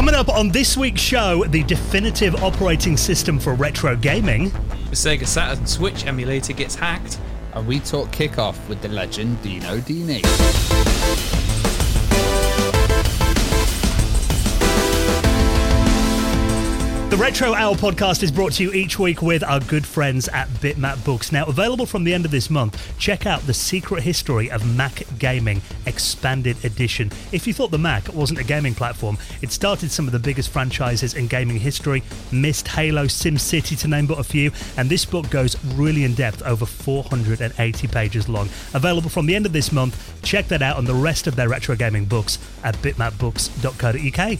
Coming up on this week's show, the definitive operating system for retro gaming. The Sega Saturn Switch emulator gets hacked. And we talk Kickoff with the legend Dino Dini. The Retro Hour podcast is brought to you each week with our good friends at Bitmap Books. Now, available from the end of this month, check out The Secret History of Mac Gaming Expanded Edition. If you thought the Mac wasn't a gaming platform, it started some of the biggest franchises in gaming history, Myst, Halo, SimCity to name but a few, and this book goes really in depth, over 480 pages long. Available from the end of this month, check that out and the rest of their retro gaming books at bitmapbooks.co.uk.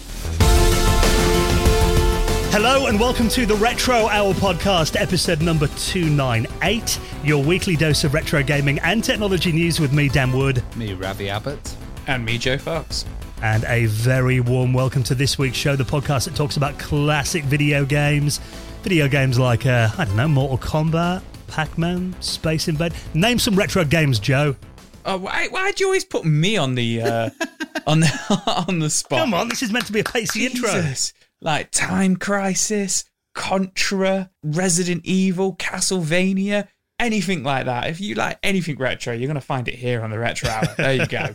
Hello and welcome to the Retro Hour podcast, episode number 298, your weekly dose of retro gaming and technology news with me, Dan Wood. Me, Ravi Abbott. And me, Joe Fox. And a very warm welcome to this week's show, the podcast that talks about classic video games. Video games like, Mortal Kombat, Pac-Man, Space Invade. Name some retro games, Joe. Oh, why do you always put me on the on the spot? Come on, this is meant to be a pacey intro. Like Time Crisis, Contra, Resident Evil, Castlevania, anything like that. If you like anything retro, you're going to find it here on the Retro Hour. There you go.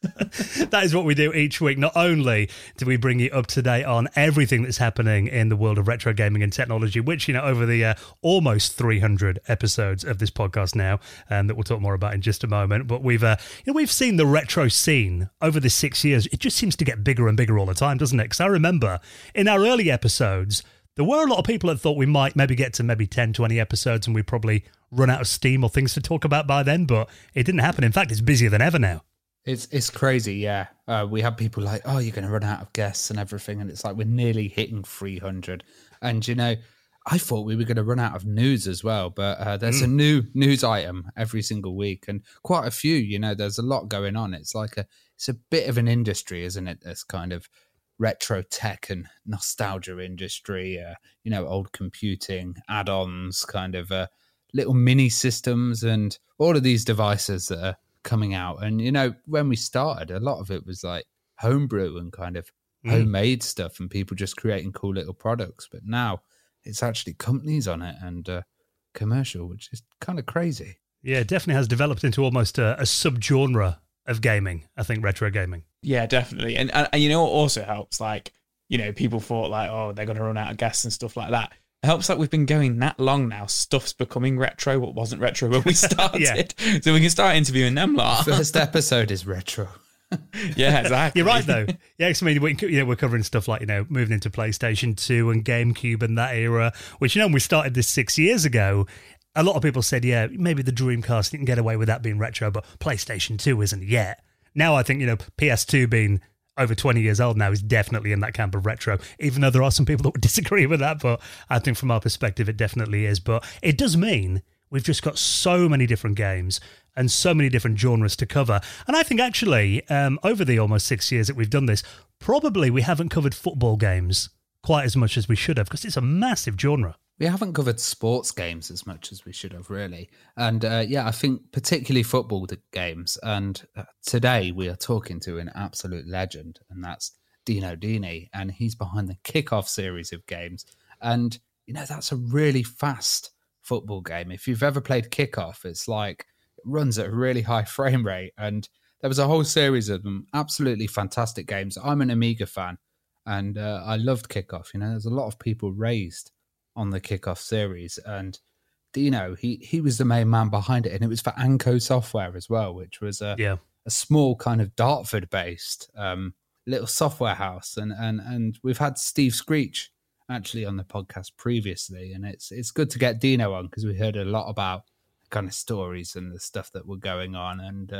That is what we do each week. Not only do we bring you up to date on everything that's happening in the world of retro gaming and technology, which, over the almost 300 episodes of this podcast now, that we'll talk more about in just a moment. But we've seen the retro scene over the 6 years. It just seems to get bigger and bigger all the time, doesn't it? Because I remember in our early episodes, there were a lot of people that thought we might maybe get to maybe 10, 20 episodes and we probably run out of steam or things to talk about by then, but it didn't happen. In fact, it's busier than ever now. It's crazy, yeah. We have people like, oh, you're going to run out of guests and everything, and it's like we're nearly hitting 300. And, I thought we were going to run out of news as well, but there's a new news item every single week, and quite a few, there's a lot going on. It's like it's a bit of an industry, isn't it? This kind of retro tech and nostalgia industry, old computing, add-ons, kind of little mini systems and all of these devices that are coming out. And, when we started, a lot of it was like homebrew and kind of homemade stuff and people just creating cool little products. But now it's actually companies on it and commercial, which is kind of crazy. Yeah, it definitely has developed into almost a subgenre of gaming, I think, retro gaming. Yeah, definitely. And what also helps, people thought they're going to run out of guests and stuff like that. It helps that we've been going that long now. Stuff's becoming retro, what wasn't retro when we started. Yeah. So we can start interviewing them lot. First episode is retro. Yeah, exactly. You're right, though. Yeah, because we're covering stuff like, moving into PlayStation 2 and GameCube and that era, which, when we started this 6 years ago, a lot of people said, yeah, maybe the Dreamcast didn't get away with that being retro, but PlayStation 2 isn't yet. Now I think, PS2 being over 20 years old now is definitely in that camp of retro, even though there are some people that would disagree with that, but I think from our perspective it definitely is. But it does mean we've just got so many different games and so many different genres to cover. And I think actually, over the almost 6 years that we've done this, probably we haven't covered football games quite as much as we should have, because it's a massive genre. We haven't covered sports games as much as we should have, really. And I think particularly football games. And today we are talking to an absolute legend, and that's Dino Dini. And he's behind the Kickoff series of games. And, that's a really fast football game. If you've ever played Kickoff, it's like it runs at a really high frame rate. And there was a whole series of them, absolutely fantastic games. I'm an Amiga fan, and I loved Kickoff. There's a lot of people raised on the Kickoff series, and Dino, he was the main man behind it, and it was for Anco Software as well, which was a small kind of Dartford based little software house, and we've had Steve Screech actually on the podcast previously, and it's good to get Dino on because we heard a lot about the kind of stories and the stuff that were going on, and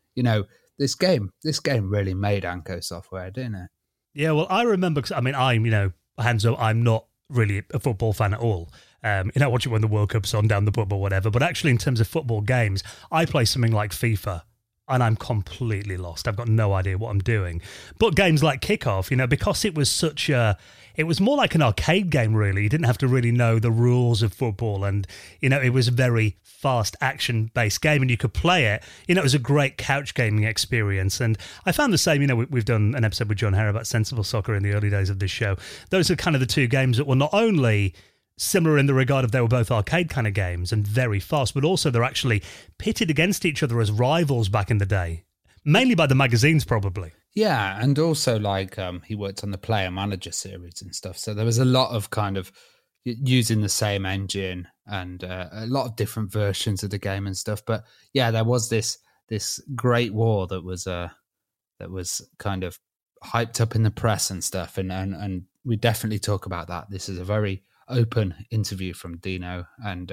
this game really made Anco Software, didn't it? Yeah, well, I remember, because I'm hands up, I'm not really a football fan at all. Watch it when the World Cup's on down the pub or whatever. But actually, in terms of football games, I play something like FIFA and I'm completely lost. I've got no idea what I'm doing. But games like Kickoff, because it was it was more like an arcade game, really. You didn't have to really know the rules of football, and, it was a very fast action-based game, and you could play it. It was a great couch gaming experience, and I found the same. We've done an episode with John Harry about Sensible Soccer in the early days of this show. Those are kind of the two games that were not only similar in the regard of they were both arcade kind of games and very fast, but also they're actually pitted against each other as rivals back in the day, mainly by the magazines probably. Yeah, and also he worked on the Player Manager series and stuff, so there was a lot of kind of using the same engine and a lot of different versions of the game and stuff. But yeah, there was this great war that was kind of hyped up in the press and stuff, and we definitely talk about that. This is a very open interview from Dino, and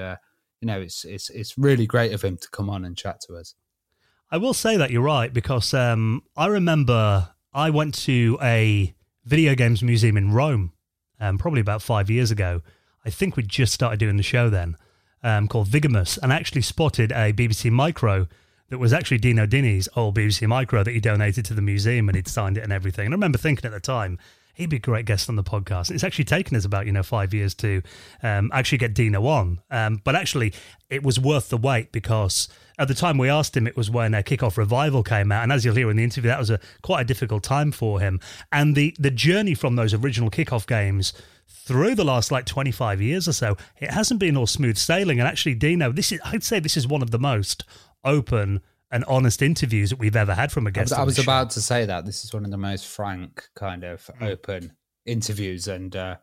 it's really great of him to come on and chat to us. I will say that you're right, because I remember I went to a video games museum in Rome probably about 5 years ago. I think we just started doing the show then, called Vigamus, and actually spotted a BBC Micro that was actually Dino Dini's old BBC Micro that he donated to the museum, and he'd signed it and everything. And I remember thinking at the time, he'd be a great guest on the podcast. And it's actually taken us about 5 years to actually get Dino on. But actually, it was worth the wait, because at the time we asked him, it was when Kickoff Revival came out. And as you'll hear in the interview, that was quite a difficult time for him. And the journey from those original Kickoff games through the last 25 years or so, it hasn't been all smooth sailing. And actually, Dino, I'd say this is one of the most open and honest interviews that we've ever had from a guest. I was about to say that this is one of the most frank, kind of open interviews, and a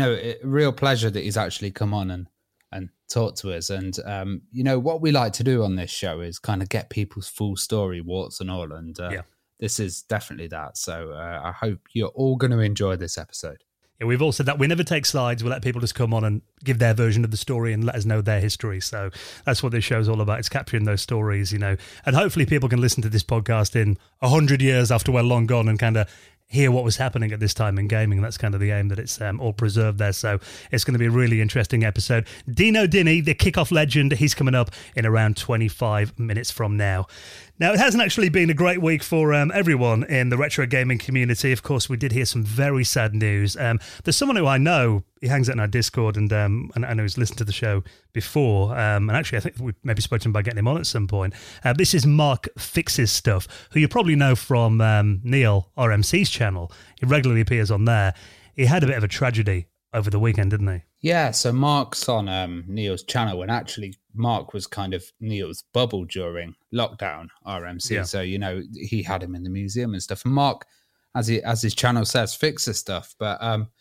real pleasure that he's actually come on and talked to us. And what we like to do on this show is kind of get people's full story, warts and all. And this is definitely that. So I hope you're all going to enjoy this episode. Yeah, we've all said that we never take sides. We let people just come on and give their version of the story and let us know their history. So that's what this show's all about. It's capturing those stories, and hopefully people can listen to this podcast in 100 years after we're long gone and kind of hear what was happening at this time in gaming. That's kind of the aim, that it's all preserved there. So it's going to be a really interesting episode. Dino Dini, the Kickoff legend, he's coming up in around 25 minutes from now. Now, it hasn't actually been a great week for everyone in the retro gaming community. Of course, we did hear some very sad news. There's someone who I know, he hangs out in our Discord, and I know he's listened to the show before. And actually, I think we maybe spoke to him by getting him on at some point. This is Mark Fixes Stuff, who you probably know from Neil RMC's channel. He regularly appears on there. He had a bit of a tragedy over the weekend, didn't he? Yeah, so Mark's on Neil's channel, and actually Mark was kind of Neil's bubble during lockdown RMC. Yeah. So, he had him in the museum and stuff. And Mark, as his channel says, fixes stuff. But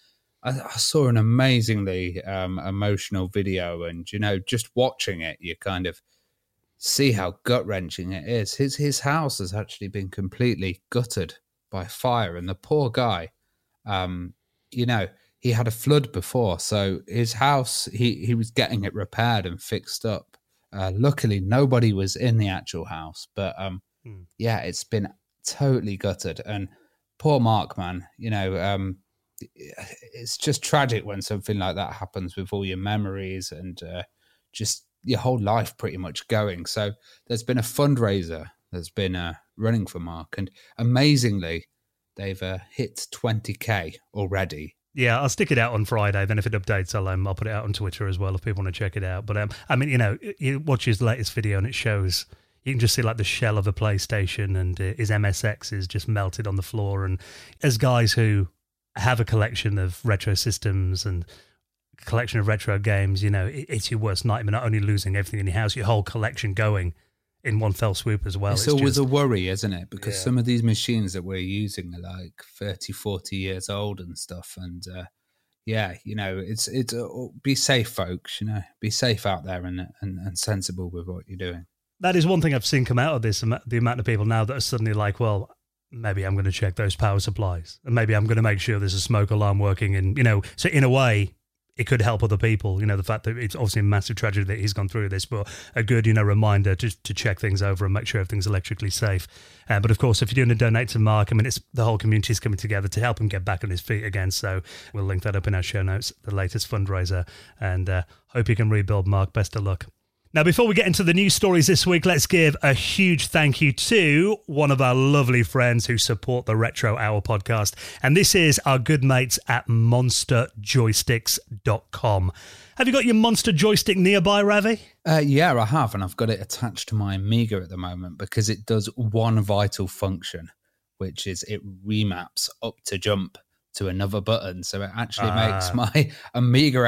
I saw an amazingly emotional video, and, just watching it, you kind of see how gut-wrenching it is. His house has actually been completely gutted by fire, and the poor guy, he had a flood before, so his house, he was getting it repaired and fixed up. Luckily, nobody was in the actual house, but it's been totally gutted. And poor Mark, man, it's just tragic when something like that happens with all your memories and just your whole life pretty much going. So there's been a fundraiser that's been running for Mark, and amazingly, they've hit 20k already. Yeah, I'll stick it out on Friday. Then if it updates, I'll put it out on Twitter as well if people want to check it out. But you watch his latest video and it shows, you can just see the shell of a PlayStation, and his MSX is just melted on the floor. And as guys who have a collection of retro systems and a collection of retro games, it's your worst nightmare, not only losing everything in your house, your whole collection going in one fell swoop as well. It's always a worry, isn't it? Because some of these machines that we're using are 30, 40 years old and stuff. And it's be safe, folks. Be safe out there and sensible with what you're doing. That is one thing I've seen come out of this. The amount of people now that are suddenly well, maybe I'm going to check those power supplies, and maybe I'm going to make sure there's a smoke alarm working. And so in a way, it could help other people, the fact that it's obviously a massive tragedy that he's gone through this, but a good, reminder to check things over and make sure everything's electrically safe. But of course, if you're doing a donate to Mark, it's the whole community is coming together to help him get back on his feet again. So we'll link that up in our show notes, the latest fundraiser, and hope you can rebuild, Mark. Best of luck. Now, before we get into the news stories this week, let's give a huge thank you to one of our lovely friends who support the Retro Hour podcast. And this is our good mates at monsterjoysticks.com. Have you got your Monster joystick nearby, Ravi? Yeah, I have. And I've got it attached to my Amiga at the moment because it does one vital function, which is it remaps up to jump to another button. So it actually makes my Amiga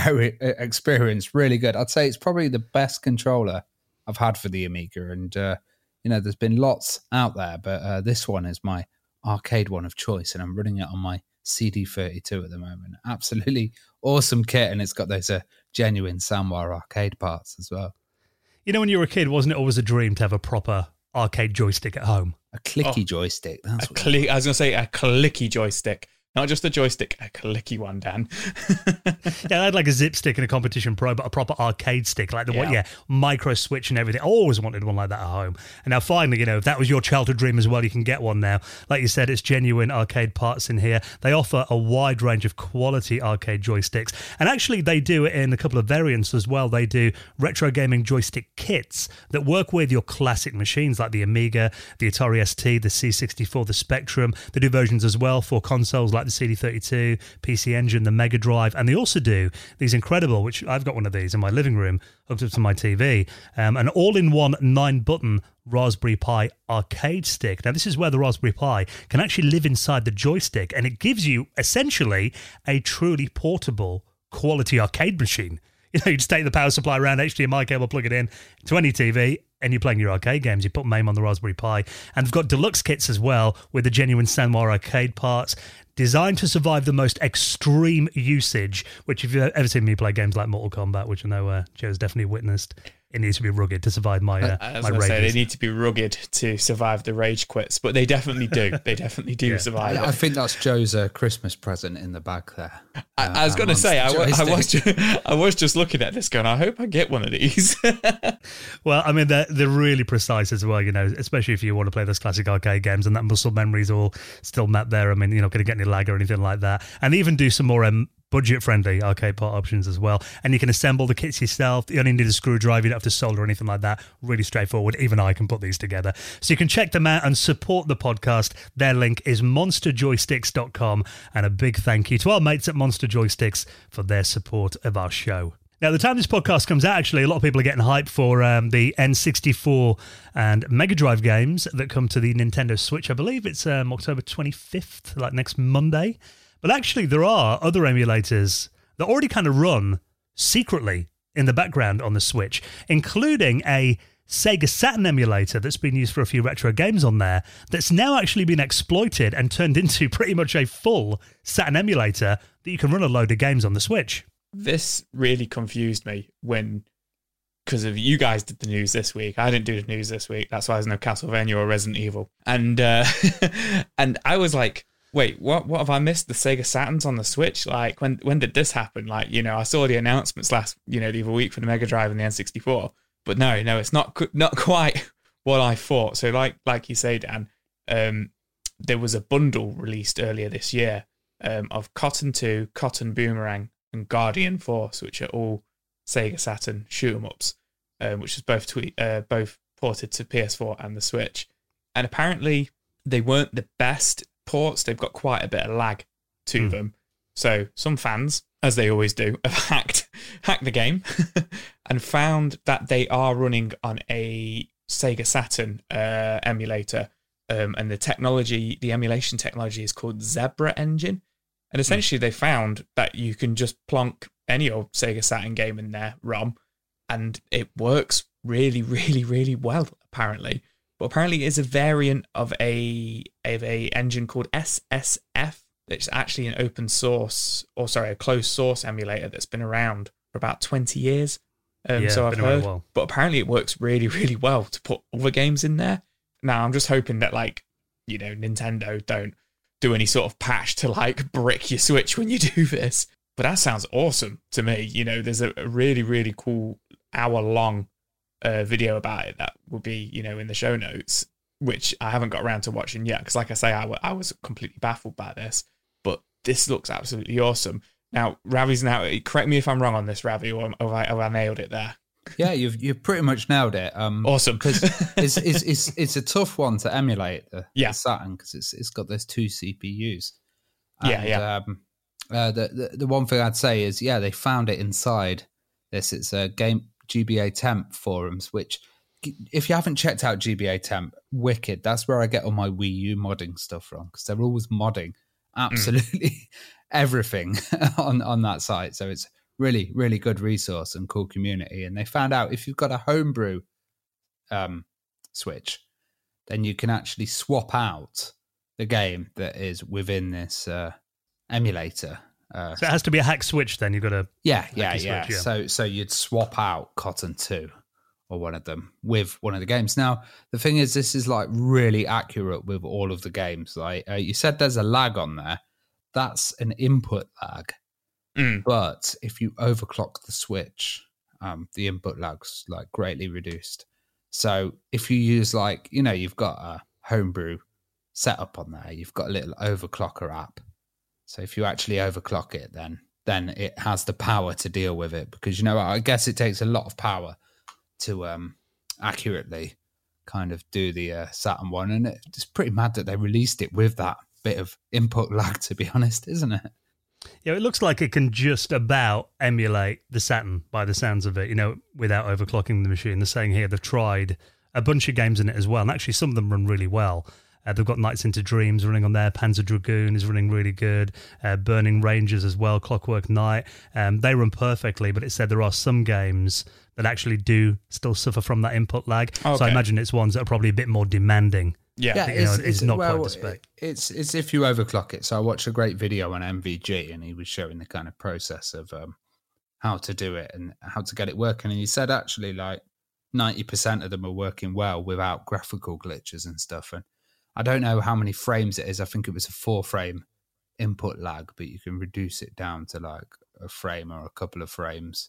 experience really good. I'd say it's probably the best controller I've had for the Amiga. And, there's been lots out there, but this one is my arcade one of choice. And I'm running it on my CD32 at the moment. Absolutely awesome kit. And it's got those genuine Samwire arcade parts as well. You know, when you were a kid, wasn't it always a dream to have a proper arcade joystick at home? A clicky joystick. That's I was going to say a clicky joystick. Not just a joystick, a clicky one, Dan. Yeah, I had like a Zip Stick and a Competition Pro, but a proper arcade stick, like the micro switch and everything. I always wanted one like that at home. And now finally, if that was your childhood dream as well, you can get one now. Like you said, it's genuine arcade parts in here. They offer a wide range of quality arcade joysticks. And actually, they do it in a couple of variants as well. They do retro gaming joystick kits that work with your classic machines like the Amiga, the Atari ST, the C64, the Spectrum. They do versions as well for consoles like the CD32, PC Engine, the Mega Drive, and they also do these incredible, which I've got one of these in my living room hooked up to my TV, an all-in-one 9-button Raspberry Pi arcade stick. Now, this is where the Raspberry Pi can actually live inside the joystick, and it gives you essentially a truly portable quality arcade machine. You just take the power supply around, HDMI cable, plug it in to any TV, and you're playing your arcade games. You put MAME on the Raspberry Pi. And they've got deluxe kits as well with the genuine Samwire arcade parts, designed to survive the most extreme usage, which if you've ever seen me play games like Mortal Kombat, which I know Joe's definitely witnessed, it needs to be rugged to survive my I was say they need to be rugged to survive the rage quits, but they definitely do. They definitely do survive. I think that's Joe's Christmas present in the bag there. I was going to say, I was just looking at this going, I hope I get one of these. Well, I mean, they're really precise as well, especially if you want to play those classic arcade games and that muscle memory is all still mapped there. I mean, you're not going to get any lag or anything like that. And they even do some more budget-friendly arcade part options as well. And you can assemble the kits yourself. You only need a screwdriver. You don't have to solder or anything like that. Really straightforward. Even I can put these together. So you can check them out and support the podcast. Their link is monsterjoysticks.com. And a big thank you to our mates at Monster Joysticks for their support of our show. Now, the time this podcast comes out, actually, a lot of people are getting hyped for the N64 and Mega Drive games that come to the Nintendo Switch. I believe it's October 25th, like next Monday. But actually, there are other emulators that already kind of run secretly in the background on the Switch, including a Sega Saturn emulator that's been used for a few retro games on there that's now actually been exploited and turned into pretty much a full Saturn emulator that you can run a load of games on the Switch. This really confused me because of you guys did the news this week. I didn't do the news this week. That's why there's no Castlevania or Resident Evil. And and I was like, wait, what have I missed? The Sega Saturns on the Switch? Like, when did this happen? Like, I saw the announcements the other week for the Mega Drive and the N64. But no, it's not quite what I thought. So like you say, Dan, there was a bundle released earlier this year of Cotton 2, Cotton Boomerang, and Guardian Force, which are all Sega Saturn shoot-'em-ups, which is both ported to PS4 and the Switch. And apparently they weren't the best ports. They've got quite a bit of lag to them. So some fans, as they always do, have hacked the game and found that they are running on a Sega Saturn emulator. And the emulation technology is called Zebra Engine. And essentially they found that you can just plonk any old Sega Saturn game in their ROM and it works really, really, really well, apparently. But apparently it's a variant of a engine called SSF. It's actually an open source, a closed source emulator that's been around for about 20 years. So I've heard. But apparently it works really, really well to put other games in there. Now I'm just hoping that Nintendo don't do any sort of patch to brick your Switch when you do this. But that sounds awesome to me. There's a really, really cool hour-long video about it that will be, in the show notes, which I haven't got around to watching yet. Because like I say, I was completely baffled by this. But this looks absolutely awesome. Now, Ravi's correct me if I'm wrong on this, Ravi, or have I nailed it there? Yeah, you've pretty much nailed it. Awesome. Because it's a tough one to emulate the Saturn because it's got those 2 CPUs. And, the one thing I'd say is, they found it inside this. It's a game GBA Temp forums, which if you haven't checked out GBA Temp, wicked. That's where I get all my Wii U modding stuff from because they're always modding absolutely everything on that site. So it's really, really good resource and cool community. And they found out if you've got a homebrew Switch, then you can actually swap out the game that is within this emulator. So it has to be a hack Switch then. You've got to... Yeah. So you'd swap out Cotton 2 or one of them with one of the games. Now, the thing is, this is like really accurate with all of the games. Like you said, there's a lag on there. That's an input lag. But if you overclock the Switch, the input lag's like greatly reduced. So if you use you've got a homebrew setup on there, you've got a little overclocker app. So if you actually overclock it, then it has the power to deal with it because, I guess it takes a lot of power to accurately kind of do the Saturn one. And it's pretty mad that they released it with that bit of input lag, to be honest, isn't it? Yeah, it looks like it can just about emulate the Saturn by the sounds of it, without overclocking the machine. They're saying here they've tried a bunch of games in it as well, and actually some of them run really well. They've got Nights into Dreams running on there, Panzer Dragoon is running really good, Burning Rangers as well, Clockwork Knight. They run perfectly, but it said there are some games that actually do still suffer from that input lag. Okay. So I imagine it's ones that are probably a bit more demanding. Yeah, it's not quite the spec. It's if you overclock it. So I watched a great video on MVG, and he was showing the kind of process of how to do it and how to get it working. And he said actually 90% of them are working well without graphical glitches and stuff. And I don't know how many frames it is. I think it was a 4-frame input lag, but you can reduce it down to like a frame or a couple of frames,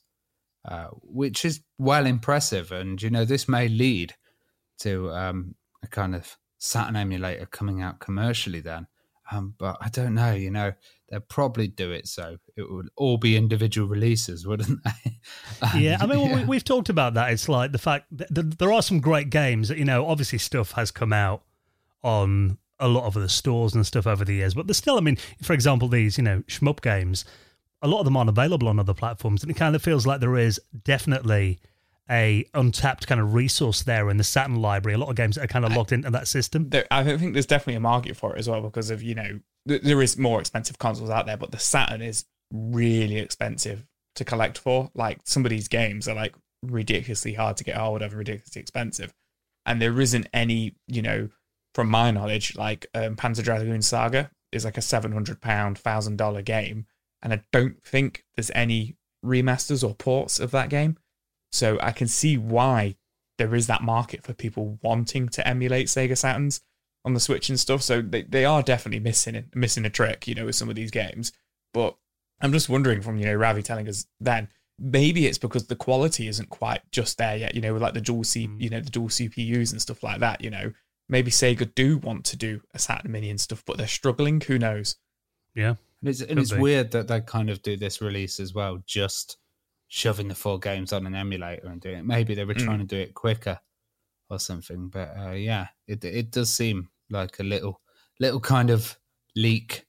which is well impressive. And this may lead to a kind of Saturn emulator coming out commercially then. But I don't know, they'll probably do it so it would all be individual releases, wouldn't they? Yeah, I mean, we've talked about that. It's like the fact that there are some great games that, obviously stuff has come out on a lot of the stores and stuff over the years, but there's still, I mean, for example, these, shmup games, a lot of them aren't available on other platforms, and it kind of feels like there is definitely a untapped kind of resource there in the Saturn library. A lot of games that are kind of locked into that system. I think there's definitely a market for it as well because of, there is more expensive consoles out there, but the Saturn is really expensive to collect for. Like some of these games are like ridiculously hard to get hold of and ridiculously expensive. And there isn't any, from my knowledge, like Panzer Dragoon Saga is like a £700, $1,000 game. And I don't think there's any remasters or ports of that game. So I can see why there is that market for people wanting to emulate Sega Saturns on the Switch and stuff. So they are definitely missing a trick, with some of these games. But I'm just wondering from, Ravi telling us then, maybe it's because the quality isn't quite just there yet, with like the dual the dual CPUs and stuff like that, Maybe Sega do want to do a Saturn Mini and stuff, but they're struggling. Who knows? Yeah. And it's weird that they kind of do this release as well, just shoving the 4 games on an emulator and doing it. Maybe they were trying to do it quicker or something. But it does seem like a little kind of leak,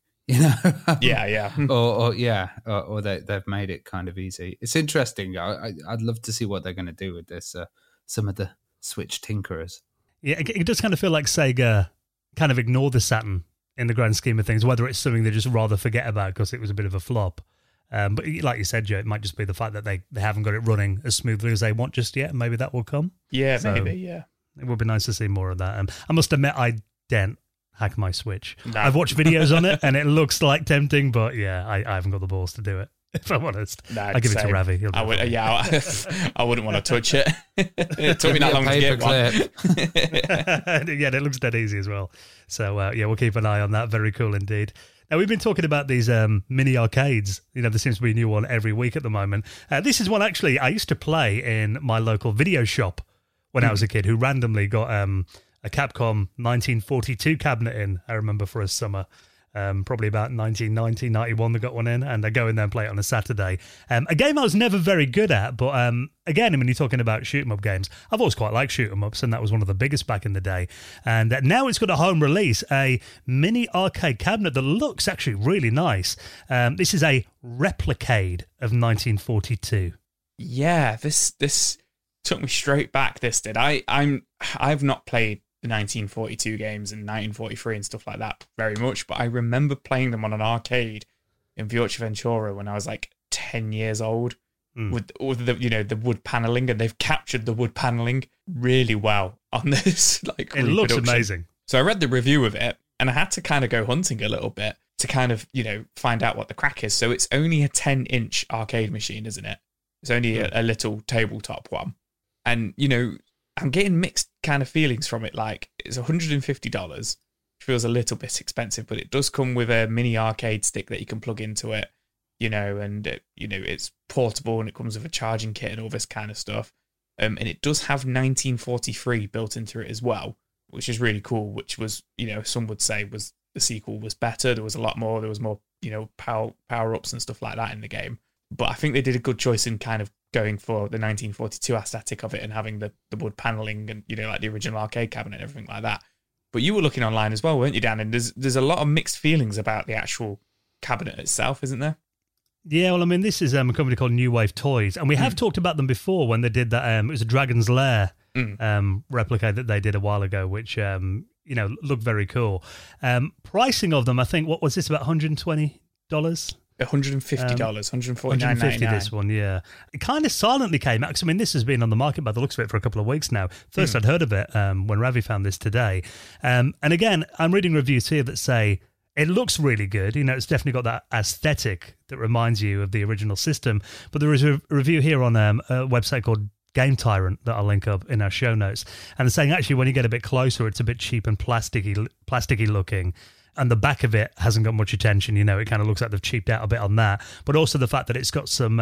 Yeah. or they've made it kind of easy. It's interesting. I'd love to see what they're going to do with this. Some of the Switch tinkerers. Yeah, it does kind of feel like Sega kind of ignored the Saturn in the grand scheme of things, whether it's something they just rather forget about because it was a bit of a flop. But like you said, Joe, it might just be the fact that they haven't got it running as smoothly as they want just yet. Maybe that will come. Yeah, so maybe, yeah. It would be nice to see more of that. I must admit, I didn't hack my Switch. No. I've watched videos on it, and it looks like tempting, but yeah, I haven't got the balls to do it. If I'm honest, I'll give it to Ravi. I wouldn't want to touch it. It took me that long to get one. Yeah, it looks dead easy as well. So we'll keep an eye on that. Very cool indeed. Now, we've been talking about these mini arcades. There seems to be a new one every week at the moment. This is one actually I used to play in my local video shop when I was a kid, who randomly got a Capcom 1942 cabinet in, I remember, for a summer. Probably about 1990, 91, they got one in, and I go in there and play it on a Saturday. A game I was never very good at, but again, when you're talking about shoot 'em up games, I've always quite liked shoot 'em ups, and that was one of the biggest back in the day. And now it's got a home release, a mini arcade cabinet that looks actually really nice. This is a Replicade of 1942. Yeah, this took me straight back. This did. I've not played the 1942 games and 1943 and stuff like that very much, but I remember playing them on an arcade in Ventura when I was like 10 years old with the the wood paneling, and they've captured the wood paneling really well on this. Like, it looks amazing. So I read the review of it, and I had to kind of go hunting a little bit to kind of find out what the crack is. So it's only a 10-inch arcade machine, isn't it? It's only a little tabletop one, and I'm getting mixed kind of feelings from it. Like, it's $150, which feels a little bit expensive, but it does come with a mini arcade stick that you can plug into it, and it's portable, and it comes with a charging kit and all this kind of stuff. And it does have 1943 built into it as well, which is really cool. Which was, some would say was the sequel was better. There was a lot more. There was more, power ups and stuff like that in the game. But I think they did a good choice in kind of going for the 1942 aesthetic of it and having the wood paneling and, like the original arcade cabinet and everything like that. But you were looking online as well, weren't you, Dan? And there's a lot of mixed feelings about the actual cabinet itself, isn't there? Yeah, well, I mean, this is a company called New Wave Toys, and we have talked about them before when they did that. It was a Dragon's Lair replica that they did a while ago, which, looked very cool. Pricing of them, I think, what was this, about $120? $150, $149.99. This one, yeah. It kind of silently came out, because I mean, this has been on the market by the looks of it for a couple of weeks now. First I'd heard of it when Ravi found this today. And again, I'm reading reviews here that say it looks really good. It's definitely got that aesthetic that reminds you of the original system. But there is a review here on a website called Game Tyrant that I'll link up in our show notes. And they're saying actually when you get a bit closer, it's a bit cheap and plasticky looking. And the back of it hasn't got much attention. It kind of looks like they've cheaped out a bit on that. But also the fact that it's got some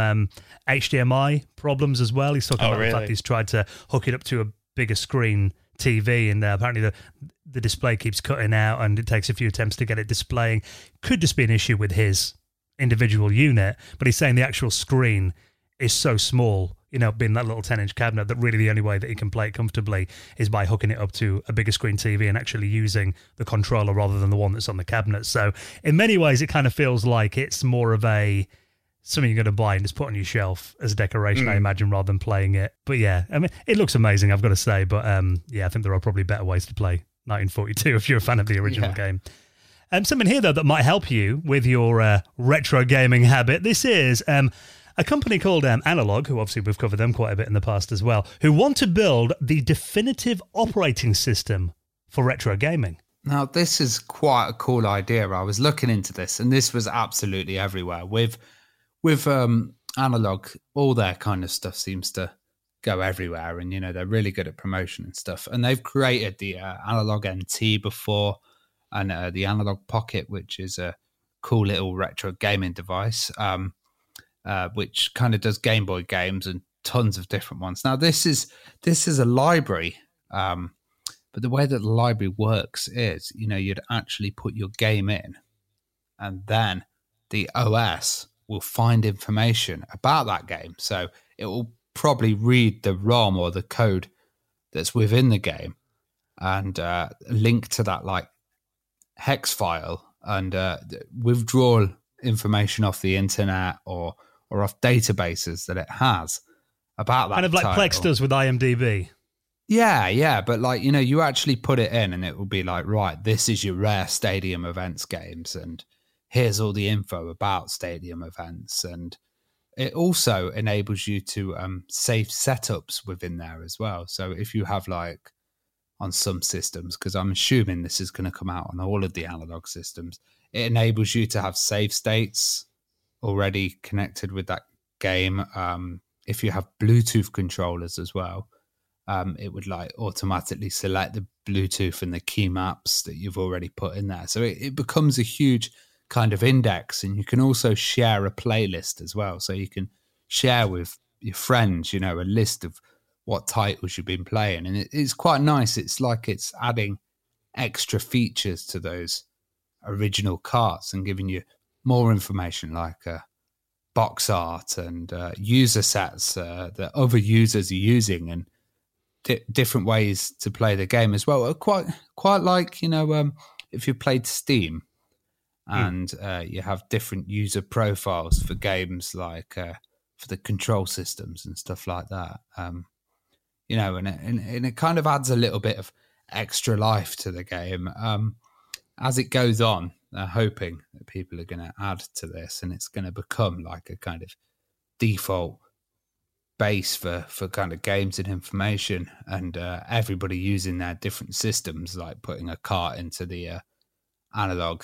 HDMI problems as well. He's talking about the fact he's tried to hook it up to a bigger screen TV, and apparently the display keeps cutting out, and it takes a few attempts to get it displaying. Could just be an issue with his individual unit, but he's saying the actual screen is so small, being that little 10-inch cabinet, that really the only way that he can play it comfortably is by hooking it up to a bigger screen TV and actually using the controller rather than the one that's on the cabinet. So in many ways, it kind of feels like it's more of something you're going to buy and just put on your shelf as a decoration, I imagine, rather than playing it. But yeah, I mean, it looks amazing, I've got to say. But I think there are probably better ways to play 1942 if you're a fan of the original game. Something here, though, that might help you with your retro gaming habit. This is a company called Analog, who obviously we've covered them quite a bit in the past as well, who want to build the definitive operating system for retro gaming. Now, this is quite a cool idea. I was looking into this, and this was absolutely everywhere. With Analog, all their kind of stuff seems to go everywhere, and they're really good at promotion and stuff. And they've created the Analog NT before, and the Analog Pocket, which is a cool little retro gaming device, which kind of does Game Boy games and tons of different ones. Now, this is a library, but the way that the library works is, you'd actually put your game in, and then the OS will find information about that game. So it will probably read the ROM or the code that's within the game and link to that like hex file and withdraw information off the internet or off databases that it has about that. Kind of like title. Plex does with IMDb. Yeah. But like, you actually put it in and it will be like, right, this is your rare Stadium Events games and here's all the info about Stadium Events. And it also enables you to save setups within there as well. So if you have like on some systems, because I'm assuming this is going to come out on all of the Analog systems, it enables you to have save states already connected with that game. If you have Bluetooth controllers as well, it would like automatically select the Bluetooth and the key maps that you've already put in there. So it becomes a huge kind of index, and you can also share a playlist as well. So you can share with your friends, a list of what titles you've been playing. And it's quite nice. It's like it's adding extra features to those original carts and giving you more information like box art and user sets that other users are using and different ways to play the game as well. Quite like, if you played Steam and you have different user profiles for games like for the control systems and stuff like that. And it kind of adds a little bit of extra life to the game. As it goes on, they're hoping that people are going to add to this and it's going to become like a kind of default base for kind of games and information, and everybody using their different systems, like putting a cart into the analog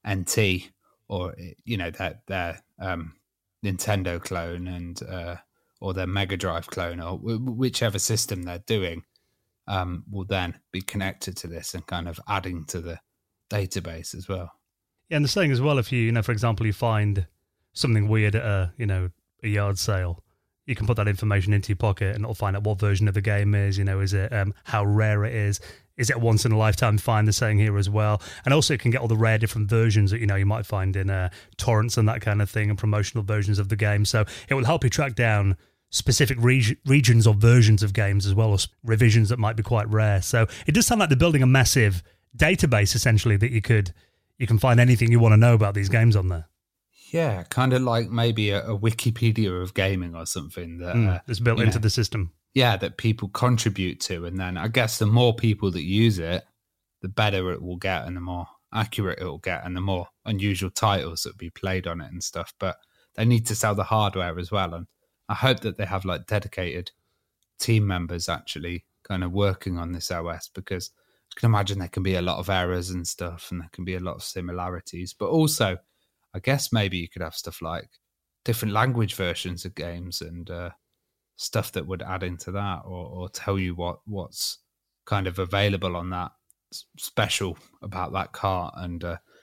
NT or their Nintendo clone and or their Mega Drive clone or whichever system they're doing will then be connected to this and kind of adding to the database as well. Yeah, and the saying as well, if you for example, you find something weird at a yard sale, you can put that information into your pocket and it'll find out what version of the game is, is it how rare it is it a once in a lifetime find, the saying here as well. And also it can get all the rare different versions that you might find in torrents and that kind of thing and promotional versions of the game. So it will help you track down specific regions or versions of games as well as revisions that might be quite rare. So it does sound like they're building a massive database essentially that you can find anything you want to know about these games on there. Yeah, kind of like maybe a Wikipedia of gaming or something that it's built into the system. Yeah, that people contribute to, and then I guess the more people that use it, the better it will get, and the more accurate it will get, and the more unusual titles that will be played on it and stuff. But they need to sell the hardware as well, and I hope that they have like dedicated team members actually kind of working on this OS, because I can imagine there can be a lot of errors and stuff, and there can be a lot of similarities, but also I guess maybe you could have stuff like different language versions of games and stuff that would add into that, or tell you what's kind of available on that special about that cart, and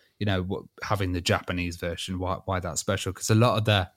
having the Japanese version, why that's special, because a lot of their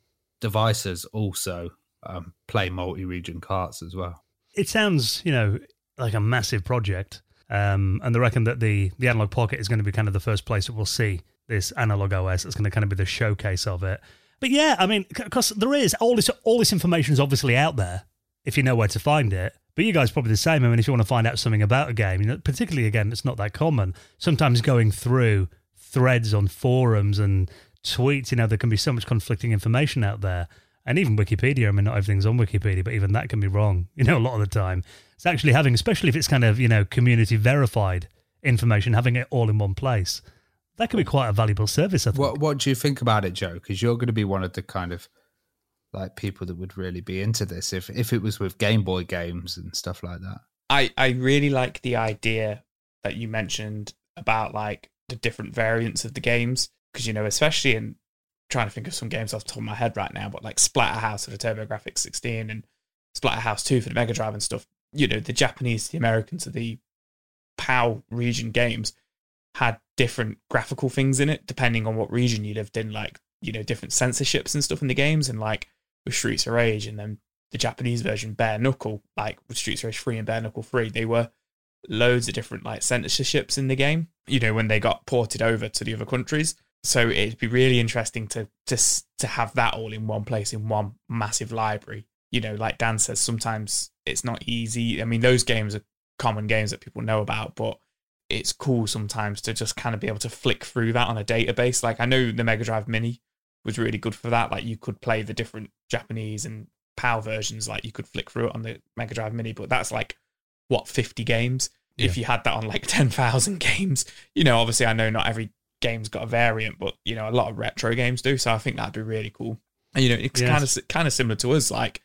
devices also play multi-region carts as well. It sounds like a massive project, and they reckon that the Analog Pocket is going to be kind of the first place that we'll see this analog OS. It's going to kind of be the showcase of it. But yeah, I mean, because there is all this information is obviously out there if you know where to find it. But you guys are probably the same. I mean, if you want to find out something about a game, particularly again, it's not that common. Sometimes going through threads on forums and tweets, there can be so much conflicting information out there. And even Wikipedia, I mean, not everything's on Wikipedia, but even that can be wrong, a lot of the time. It's actually having, especially if it's kind of, community verified information, having it all in one place. That could be quite a valuable service, I think. What do you think about it, Joe? Because you're going to be one of the kind of like people that would really be into this if it was with Game Boy games and stuff like that. I really like the idea that you mentioned about like the different variants of the games, because especially in trying to think of some games off the top of my head right now, but like Splatterhouse for the TurboGrafx 16 and Splatterhouse 2 for the Mega Drive and stuff, the Japanese, the Americans, the PAL region games had different graphical things in it depending on what region you lived in, like different censorships and stuff in the games, and like with Streets of Rage and then the Japanese version Bare Knuckle, like with Streets of Rage 3 and Bare Knuckle 3, they were loads of different like censorships in the game when they got ported over to the other countries. So it'd be really interesting to have that all in one place, in one massive library. Like Dan says, sometimes it's not easy. I mean, those games are common games that people know about, but it's cool sometimes to just kind of be able to flick through that on a database. Like I know the Mega Drive Mini was really good for that. Like you could play the different Japanese and PAL versions, like you could flick through it on the Mega Drive Mini, but that's like, 50 games? Yeah. If you had that on like 10,000 games, obviously I know not every game's got a variant, but, a lot of retro games do. So I think that'd be really cool. And, it's kind of similar to us, like,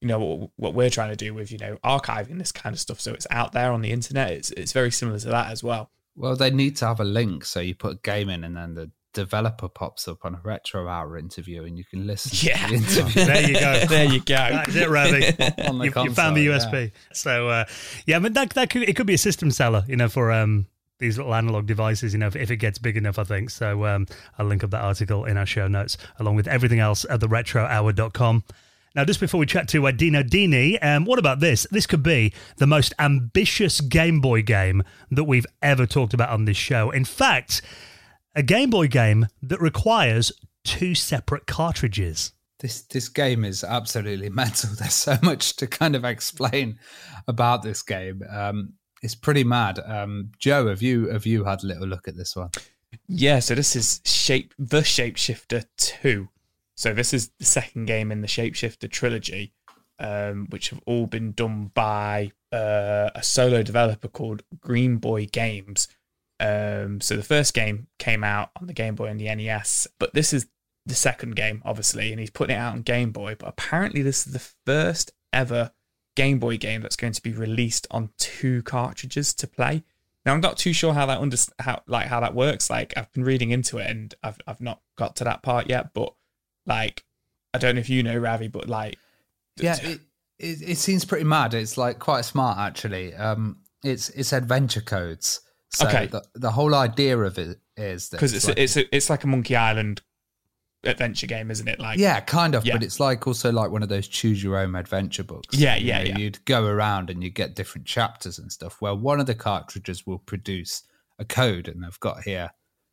what we're trying to do with, archiving this kind of stuff so it's out there on the internet. It's very similar to that as well. Well, they need to have a link, so you put a game in and then the developer pops up on a Retro Hour interview and you can listen to the interview. There you go. There you go. That's it, Ravi. You found the USP. Yeah. So, I mean, it could be a system seller, for these little analog devices, if it gets big enough, I think. So I'll link up that article in our show notes, along with everything else at theretrohour.com. Now, just before we chat to Dino Dini, what about this? This could be the most ambitious Game Boy game that we've ever talked about on this show. In fact, a Game Boy game that requires 2 separate cartridges. This game is absolutely mental. There's so much to kind of explain about this game. It's pretty mad. Joe, have you had a little look at this one? Yeah, so this is the Shapeshifter 2. So this is the second game in the Shapeshifter trilogy, which have all been done by a solo developer called Green Boy Games. So the first game came out on the Game Boy and the NES, but this is the second game, obviously, and he's putting it out on Game Boy. But apparently this is the first ever Game Boy game that's going to be released on 2 cartridges to play. Now, I'm not too sure how that works. Like, I've been reading into it, and I've not got to that part yet. But like, I don't know if you know, Ravi, but like, yeah, it seems pretty mad. It's like quite smart, actually. It's adventure codes. So okay. The whole idea of it is that because it's like a Monkey Island adventure game, isn't it? Like, yeah, kind of, yeah. But it's like also like one of those choose your own adventure books. Yeah. You'd go around and you get different chapters and stuff. Well, one of the cartridges will produce a code, and they've got here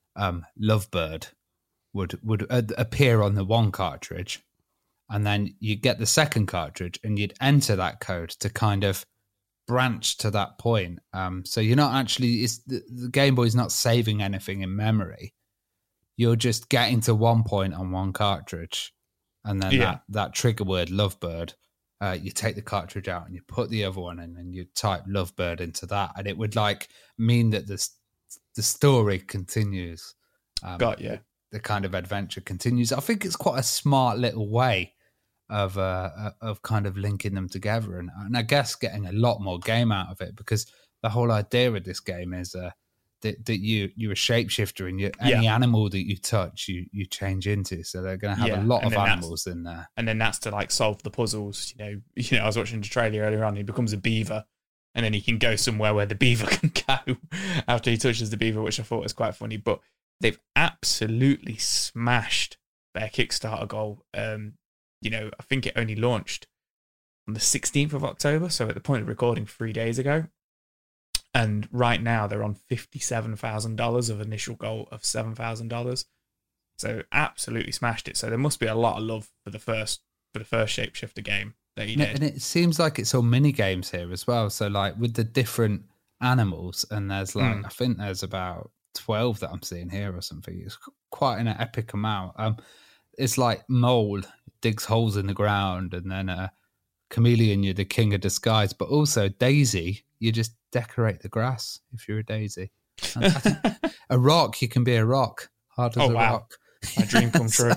Lovebird would appear on the one cartridge, and then you get the second cartridge and you'd enter that code to kind of branch to that point. So you're not actually, the Game Boy's not saving anything in memory. You're just getting to one point on one cartridge, and then that trigger word Lovebird, you take the cartridge out and you put the other one in, and you type Lovebird into that, and it would like mean that the story continues. Got you. The kind of adventure continues. I think it's quite a smart little way of kind of linking them together, and I guess getting a lot more game out of it, because the whole idea of this game is that you're a shapeshifter, and any animal that you touch, you change into. So they're going to have a lot of animals in there. And then that's to like solve the puzzles. You know, I was watching the trailer earlier on. He becomes a beaver, and then he can go somewhere where the beaver can go after he touches the beaver, which I thought was quite funny. But they've absolutely smashed their Kickstarter goal. I think it only launched on the 16th of October, so at the point of recording 3 days ago. And right now they're on $57,000 of initial goal of $7,000. So absolutely smashed it. So there must be a lot of love for the first Shapeshifter game that he did. And it seems like it's all mini games here as well. So like with the different animals, and there's like I think there's about 12 that I'm seeing here or something. It's quite an epic amount. It's like Mole digs holes in the ground, and then Chameleon, you're the king of disguise, but also Daisy, you just decorate the grass if you're a daisy. And I think a rock, you can be a rock, hard as a rock. My dream come true.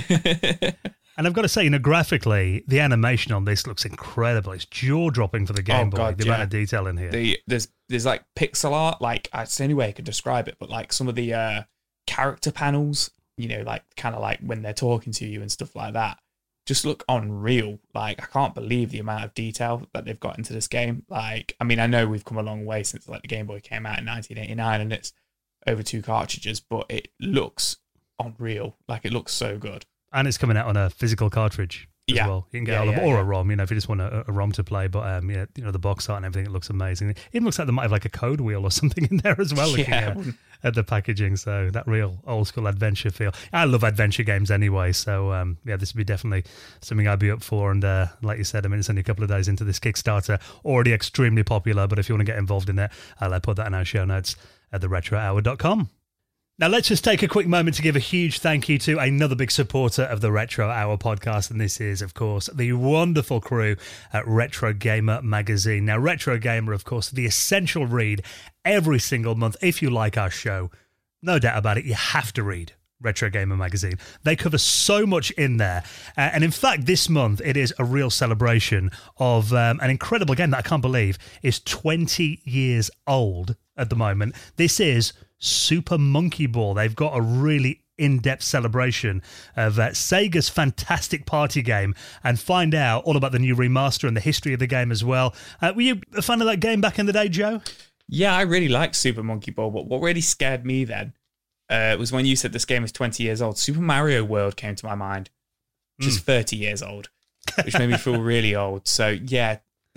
And I've got to say, graphically, the animation on this looks incredible. It's jaw-dropping for the Game Boy, the amount of detail in here. There's like pixel art, like it's the only way I could describe it, but like some of the character panels, like kind of like when they're talking to you and stuff like that, just look unreal. Like, I can't believe the amount of detail that they've got into this game. Like, I mean, I know we've come a long way since like the Game Boy came out in 1989 and it's over 2 cartridges, but it looks unreal. Like, it looks so good. And it's coming out on a physical cartridge as well. You can get a ROM, if you just want a ROM to play. But the box art and everything, it looks amazing. It even looks like they might have like a code wheel or something in there as well, looking at the packaging. So that real old school adventure feel. I love adventure games anyway. So this would be definitely something I'd be up for. And like you said, it's only a couple of days into this Kickstarter, already extremely popular. But if you want to get involved in it, I'll put that in our show notes at theretrohour.com. Now, let's just take a quick moment to give a huge thank you to another big supporter of the Retro Hour podcast, and this is, of course, the wonderful crew at Retro Gamer magazine. Now, Retro Gamer, of course, the essential read every single month. If you like our show, no doubt about it, you have to read Retro Gamer magazine. They cover so much in there. And in fact, this month, it is a real celebration of an incredible game that I can't believe is 20 years old at the moment. This is Super Monkey Ball. They've got a really in-depth celebration of Sega's fantastic party game, and find out all about the new remaster and the history of the game as well. Were you a fan of that game back in the day, Joe? Yeah, I really liked Super Monkey Ball, but what really scared me then was when you said this game is 20 years old. Super Mario World came to my mind, which is 30 years old, which made me feel really old. So yeah,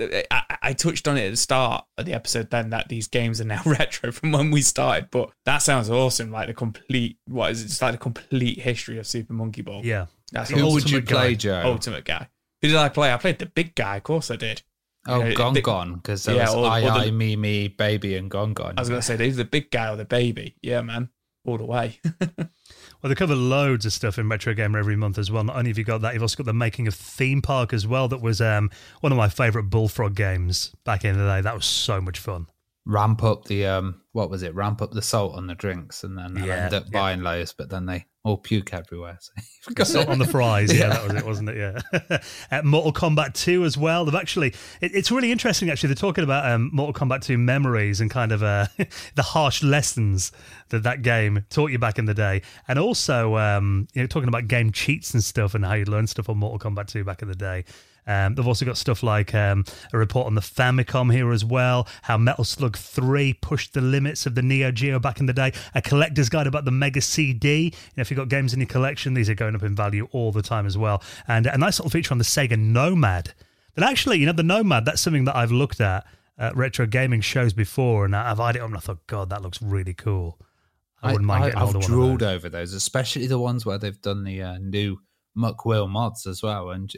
I touched on it at the start of the episode then that these games are now retro from when we started, but that sounds awesome. Like the complete, what is it? It's like the complete history of Super Monkey Ball. Yeah. That's Who would you Ultimate play, guy. Joe? Ultimate guy. Who did I play? I played the big guy, of course I did. Oh, You know, Gone the- Gone, because there Yeah, was or the- I, Me, Baby, and Gone Gone. I was going to say, either the big guy or the baby. Yeah, man. All the way. Well, they cover loads of stuff in Retro Gamer every month as well. Not only have you got that, you've also got the making of Theme Park as well. That was one of my favourite Bullfrog games back in the day. That was so much fun. Ramp up the what was it? Ramp up the salt on the drinks, and then they'll Yeah, end up yeah. buying loads, but then they all puke everywhere. So you've got Salt on the fries, yeah, that was it, wasn't it? Yeah. Mortal Kombat 2 as well. They've actually, it's really interesting. Actually, they're talking about Mortal Kombat 2 memories and kind of the harsh lessons that game taught you back in the day, and also talking about game cheats and stuff and how you learn stuff on Mortal Kombat 2 back in the day. They've also got stuff like a report on the Famicom here as well, how Metal Slug 3 pushed the limits of the Neo Geo back in the day, a collector's guide about the Mega CD. If you've got games in your collection, these are going up in value all the time as well. And a nice little feature on the Sega Nomad. But actually, the Nomad, that's something that I've looked at retro gaming shows before, and I've eyed it up and I thought, God, that looks really cool. I wouldn't mind getting hold of I've one of drooled those. over those, especially the ones where they've done the new Muckwheel mods as well. And,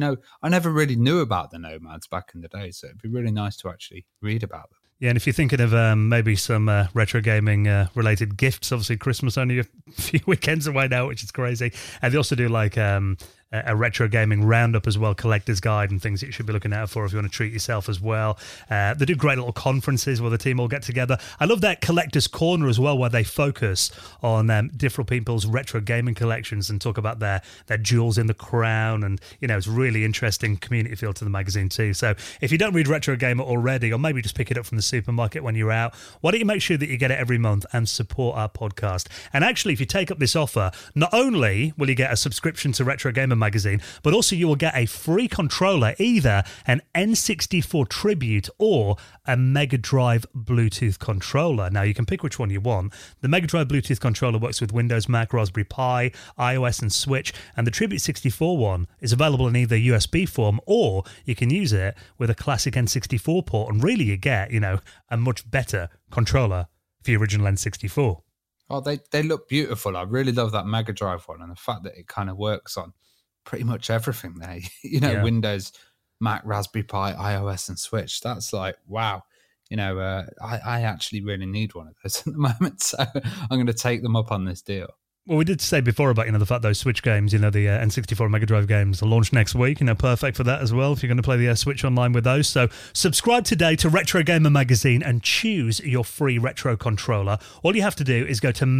I never really knew about the Nomads back in the day, so it'd be really nice to actually read about them. Yeah, and if you're thinking of maybe some retro gaming related gifts, obviously Christmas only a few weekends away now, which is crazy. And they also do like a retro gaming roundup as well, collector's guide and things that you should be looking out for if you want to treat yourself as well. They do great little conferences where the team all get together. I love that collector's corner as well, where they focus on different people's retro gaming collections and talk about their jewels in the crown. And, it's really interesting community feel to the magazine too. So if you don't read Retro Gamer already, or maybe just pick it up from the supermarket when you're out, why don't you make sure that you get it every month and support our podcast? And actually, if you take up this offer, not only will you get a subscription to Retro Gamer magazine, but also you will get a free controller, either an N64 Tribute or a Mega Drive Bluetooth controller. Now, you can pick which one you want. The Mega Drive Bluetooth controller works with Windows, Mac, Raspberry Pi, iOS and Switch, and the Tribute 64 one is available in either USB form, or you can use it with a classic N64 port, and really you get, a much better controller for the original N64. Oh, they look beautiful. I really love that Mega Drive one, and the fact that it kind of works on pretty much everything there. Yeah. Windows, Mac, Raspberry Pi, iOS, and Switch. That's like, wow. I actually really need one of those at the moment, so I'm going to take them up on this deal. Well, we did say before about, the fact those Switch games, the N64 Mega Drive games are launched next week, perfect for that as well if you're going to play the Switch online with those. So subscribe today to Retro Gamer Magazine and choose your free retro controller. All you have to do is go to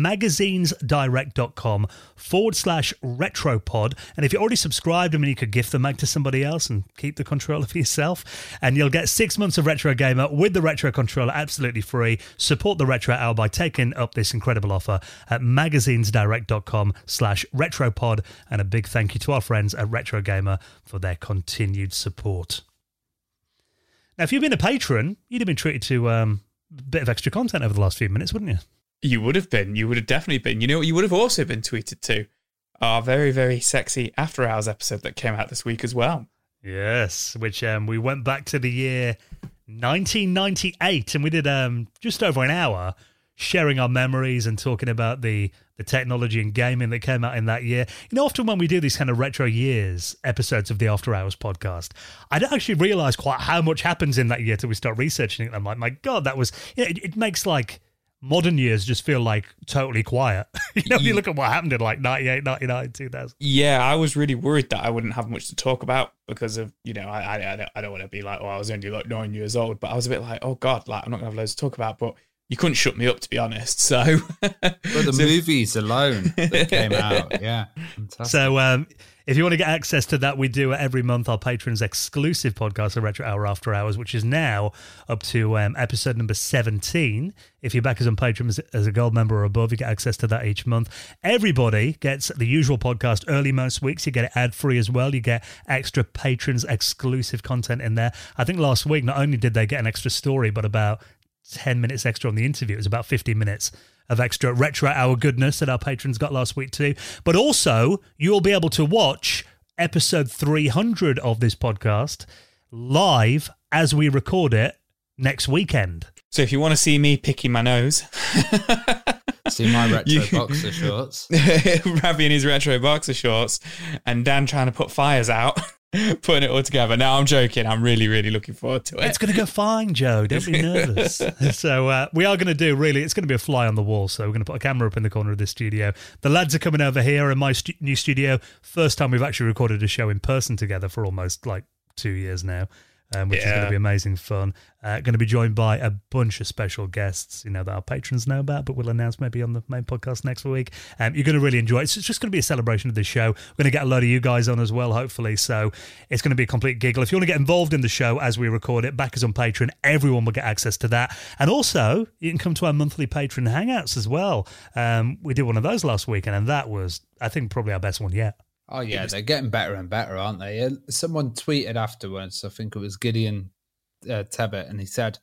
magazinesdirect.com/retropod. And if you're already subscribed, you could gift the mag to somebody else and keep the controller for yourself. And you'll get 6 months of Retro Gamer with the retro controller absolutely free. Support the Retro Hour by taking up this incredible offer at magazinesdirect.com/retropod, and a big thank you to our friends at Retro Gamer for their continued support. Now, if you've been a patron, you'd have been treated to a bit of extra content over the last few minutes, wouldn't you? You would have been. You would have definitely been. You know what you would have also been tweeted to? Our very, very sexy After Hours episode that came out this week as well. Yes, which we went back to the year 1998, and we did just over an hour sharing our memories and talking about the technology and gaming that came out in that year. Often when we do these kind of retro years episodes of the After Hours podcast, I don't actually realise quite how much happens in that year till we start researching it. I'm like, my God, that was... it makes like modern years just feel like totally quiet. You look at what happened in like 98, 99, 2000. Yeah, I was really worried that I wouldn't have much to talk about because of, I don't want to be like, I was only like 9 years old, but I was a bit like, oh God, like I'm not going to have loads to talk about, but you couldn't shut me up, to be honest. So, but the movies alone that came out, yeah, fantastic. So, if you want to get access to that, we do every month our patrons' exclusive podcast, the Retro Hour After Hours, which is now up to episode number 17. If you back us on Patreon as a gold member or above, you get access to that each month. Everybody gets the usual podcast early most weeks. You get it ad-free as well. You get extra patrons' exclusive content in there. I think last week, not only did they get an extra story, but about 10 minutes extra on the interview. It was about 15 minutes of extra Retro Hour goodness that our patrons got last week too. But also, you'll be able to watch episode 300 of this podcast live as we record it next weekend. So if you want to see me picking my nose, see my retro boxer shorts, Ravi in his retro boxer shorts, and Dan trying to put fires out, putting it all together. Now I'm joking. I'm really, really looking forward to it. It's going to go fine, Joe. Don't be nervous. So we are going to do, really, it's going to be a fly on the wall. So we're going to put a camera up in the corner of the studio. The lads are coming over here in my new studio. First time we've actually recorded a show in person together for almost 2 years now. Which is going to be amazing fun. Going to be joined by a bunch of special guests, that our patrons know about, but we'll announce maybe on the main podcast next week. You're going to really enjoy it. It's just going to be a celebration of the show. We're going to get a load of you guys on as well, hopefully. So it's going to be a complete giggle. If you want to get involved in the show as we record it, back us on Patreon. Everyone will get access to that. And also, you can come to our monthly patron hangouts as well. We did one of those last weekend, and that was, I think, probably our best one yet. Oh, yeah, they're getting better and better, aren't they? Someone tweeted afterwards, I think it was Gideon Tebbett, and he said,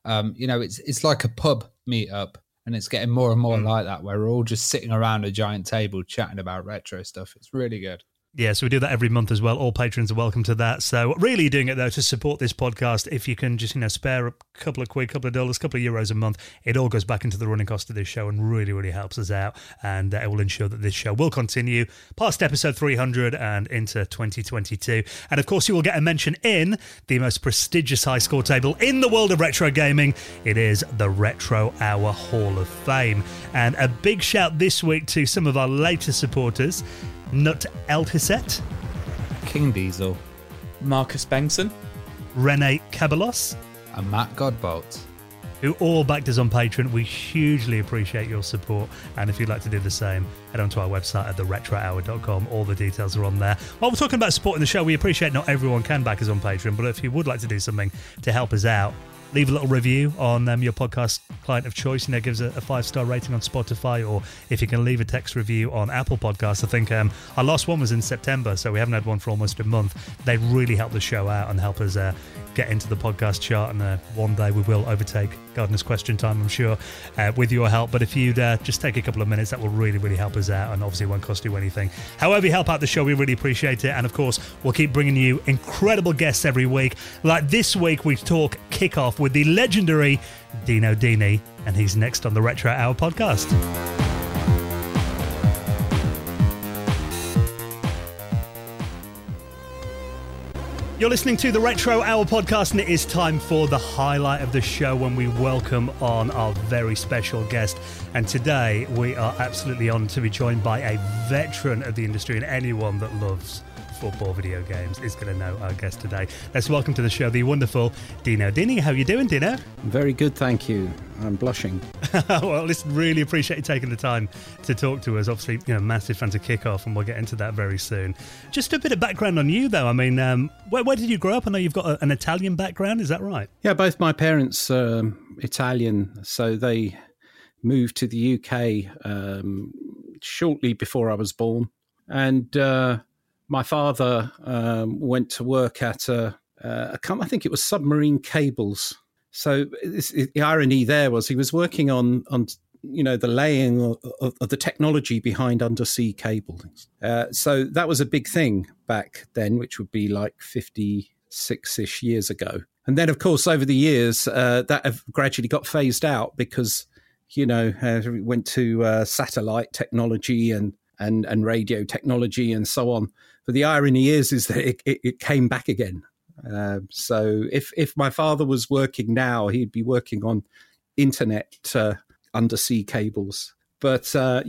it's like a pub meetup, and it's getting more and more like that, where we're all just sitting around a giant table chatting about retro stuff. It's really good. Yeah, so we do that every month as well. All patrons are welcome to that. So really doing it, though, to support this podcast. If you can just, spare a couple of quid, couple of dollars, couple of euros a month, it all goes back into the running cost of this show and really, really helps us out. And it will ensure that this show will continue past episode 300 and into 2022. And, of course, you will get a mention in the most prestigious high score table in the world of retro gaming. It is the Retro Hour Hall of Fame. And a big shout this week to some of our latest supporters. Nut Eltiset, King Diesel, Marcus Bengtson, Rene Cabalos, and Matt Godbolt, who all backed us on Patreon. We hugely appreciate your support, and if you'd like to do the same, head on to our website at theretrohour.com. All the details are on there. While we're talking about supporting the show, we appreciate not everyone can back us on Patreon, but if you would like to do something to help us out, leave a little review on your podcast client of choice. Give us a 5-star rating on Spotify, or if you can leave a text review on Apple Podcasts. I think our last one was in September, so we haven't had one for almost a month. They really help the show out and help us get into the podcast chart, and one day we will overtake Gardener's Question Time, I'm sure, with your help. But if you'd just take a couple of minutes, that will really, really help us out, and obviously it won't cost you anything. However you help out the show, we really appreciate it. And of course, we'll keep bringing you incredible guests every week. Like this week, we talk kickoff with the legendary Dino Dini, and he's next on the Retro Hour podcast. You're listening to the Retro Hour podcast, and it is time for the highlight of the show when we welcome on our very special guest. And today we are absolutely honoured to be joined by a veteran of the industry, and anyone that loves football video games is going to know our guest today. Let's welcome to the show the wonderful Dino Dini. How are you doing, Dino? Very good, thank you. I'm blushing. Well, listen, really appreciate you taking the time to talk to us. Obviously, massive fans of Kickoff, and we'll get into that very soon. Just a bit of background on you, though. I mean, where did you grow up? I know you've got an Italian background. Is that right? Yeah, both my parents are Italian, so they moved to the UK shortly before I was born. And my father went to work at a company, I think it was Submarine Cables. So the irony there was he was working on the laying of the technology behind undersea cables. So that was a big thing back then, which would be like 56-ish years ago. And then, of course, over the years, that have gradually got phased out because, we went to satellite technology and radio technology and so on. But the irony is that it came back again. So if my father was working now, he'd be working on internet undersea cables. But so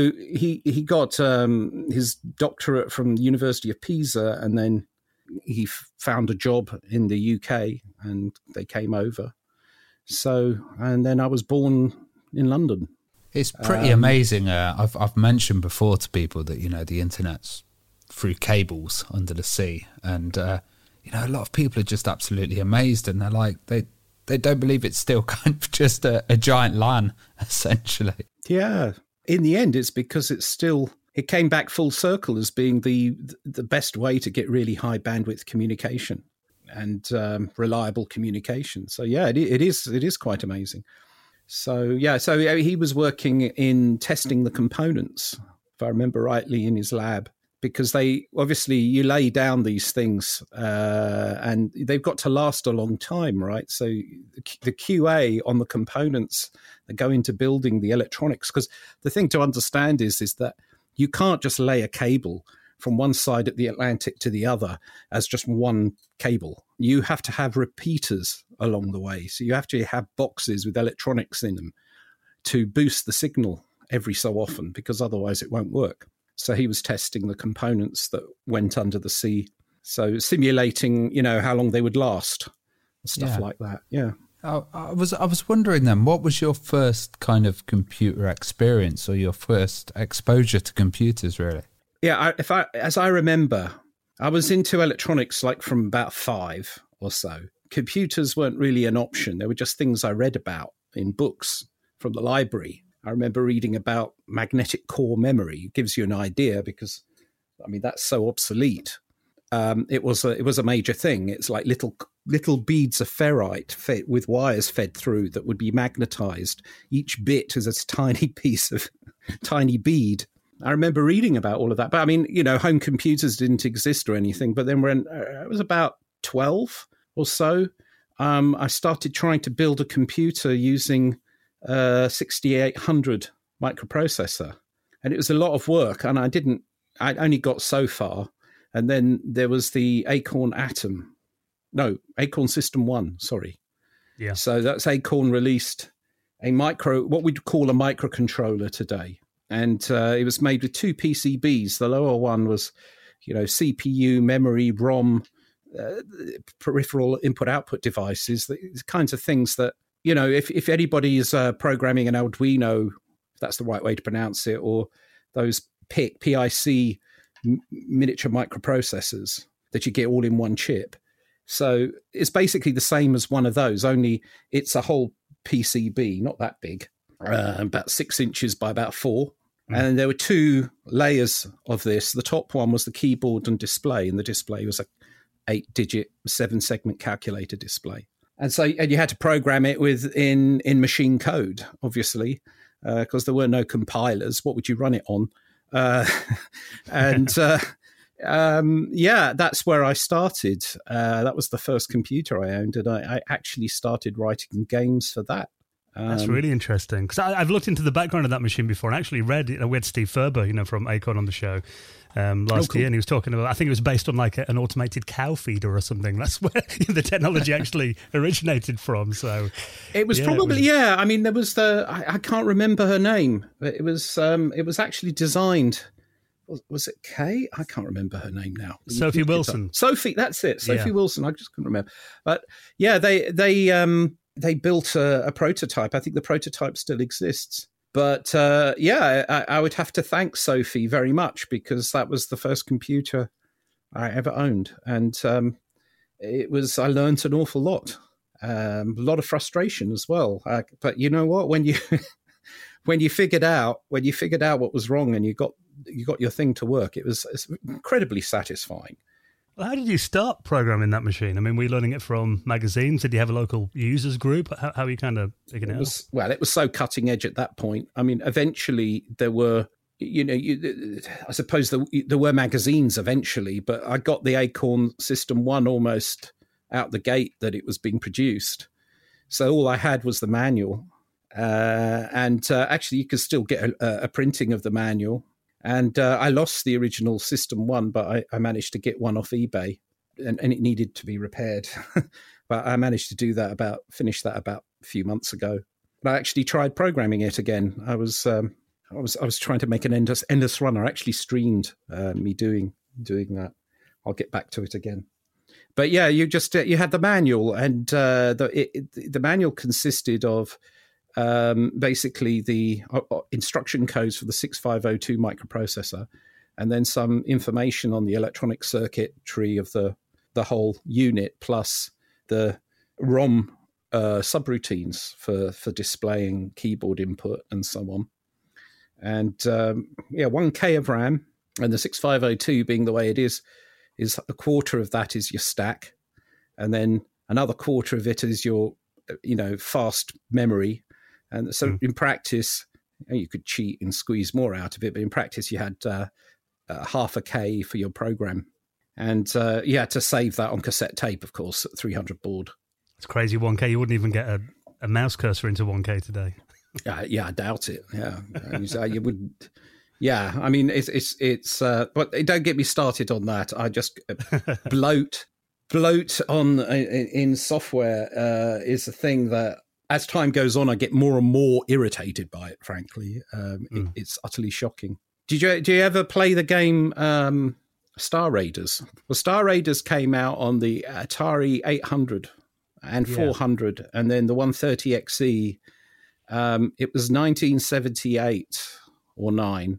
he got his doctorate from the University of Pisa, and then he found a job in the UK, and they came over. So, and then I was born in London. It's pretty amazing. I've mentioned before to people that, the internet's through cables under the sea. And, a lot of people are just absolutely amazed, and they're like, they don't believe it's still kind of just a giant LAN, essentially. Yeah. In the end, it's because it came back full circle as being the best way to get really high bandwidth communication and reliable communication. So, yeah, it is quite amazing. So he was working in testing the components, if I remember rightly, in his lab. because they obviously you lay down these things and they've got to last a long time, right? So the QA on the components that go into building the electronics, because the thing to understand is that you can't just lay a cable from one side of the Atlantic to the other as just one cable. You have to have repeaters along the way. So you have to have boxes with electronics in them to boost the signal every so often, because otherwise it won't work. So he was testing the components that went under the sea. So simulating, how long they would last, stuff like that. Yeah. I was wondering then, what was your first kind of computer experience or your first exposure to computers, really? Yeah, as I remember, I was into electronics like from about 5 or so. Computers weren't really an option. They were just things I read about in books from the library. I remember reading about magnetic core memory. It gives you an idea because, that's so obsolete. It was a major thing. It's like little beads of ferrite with wires fed through that would be magnetized. Each bit is a tiny bead. I remember reading about all of that. But home computers didn't exist or anything. But then when I was about 12 or so, I started trying to build a computer using 6800 microprocessor, and it was a lot of work, and I only got so far. And then there was the Acorn System 1, sorry. Yeah. So that's Acorn released what we'd call a microcontroller today. And it was made with 2 PCBs. The lower one was, CPU, memory, ROM, peripheral input-output devices, the kinds of things that, if anybody is programming an Arduino, if that's the right way to pronounce it, or those PIC miniature microprocessors that you get all in one chip. So it's basically the same as one of those, only it's a whole PCB, not that big, about 6 inches by about 4. And there were 2 layers of this. The top one was the keyboard and display, and the display was a 8-digit 7-segment calculator display. And you had to program it in machine code, obviously, because there were no compilers. What would you run it on? That's where I started. That was the first computer I owned, and I actually started writing games for that. That's really interesting, because I've looked into the background of that machine before and actually read it. We had Steve Ferber, from Acorn on the show last year, and he was talking about, I think it was based on like an automated cow feeder or something. That's where the technology actually originated from. So it was probably, there was I can't remember her name, but it was actually designed. Was it Kay? I can't remember her name now. Sophie Wilson. Sophie, that's it. Sophie Wilson. I just couldn't remember. But yeah, they built a prototype. I think the prototype still exists. But I would have to thank Sophie very much, because that was the first computer I ever owned. And I learned an awful lot. A lot of frustration as well. But you know what? When you figured out what was wrong and you got your thing to work, it's incredibly satisfying. Well, how did you start programming that machine? Were you learning it from magazines? Did you have a local users group? How are you kind of picking it up? Well, it was so cutting edge at that point. Eventually there were, I suppose there were magazines eventually, but I got the Acorn System 1 almost out the gate that it was being produced. So all I had was the manual. And actually you could still get a printing of the manual. And I lost the original System 1, but I managed to get one off eBay, and it needed to be repaired. But I managed to do that finish that about a few months ago. But I actually tried programming it again. I was trying to make an endless runner. I actually streamed me doing that. I'll get back to it again. But yeah, you had the manual, and the manual consisted of basically the instruction codes for the 6502 microprocessor, and then some information on the electronic circuitry of the whole unit, plus the ROM subroutines for displaying keyboard input and so on. And 1K of RAM, and the 6502 being the way it is a quarter of that is your stack, and then another quarter of it is your fast memory. And so in practice, you could cheat and squeeze more out of it, but in practice you had half a K for your program. And you had to save that on cassette tape, of course, at 300 baud. It's crazy, 1K. You wouldn't even get a mouse cursor into 1K today. Yeah, I doubt it. Yeah, you would. Yeah, I mean, it's. But don't get me started on that. I just bloat on in software is a thing that, as time goes on, I get more and more irritated by it. Frankly, it's utterly shocking. Did you ever play the game Star Raiders? Well, Star Raiders came out on the Atari 800 and 400, and then the 130 XE. It was 1978 or 9.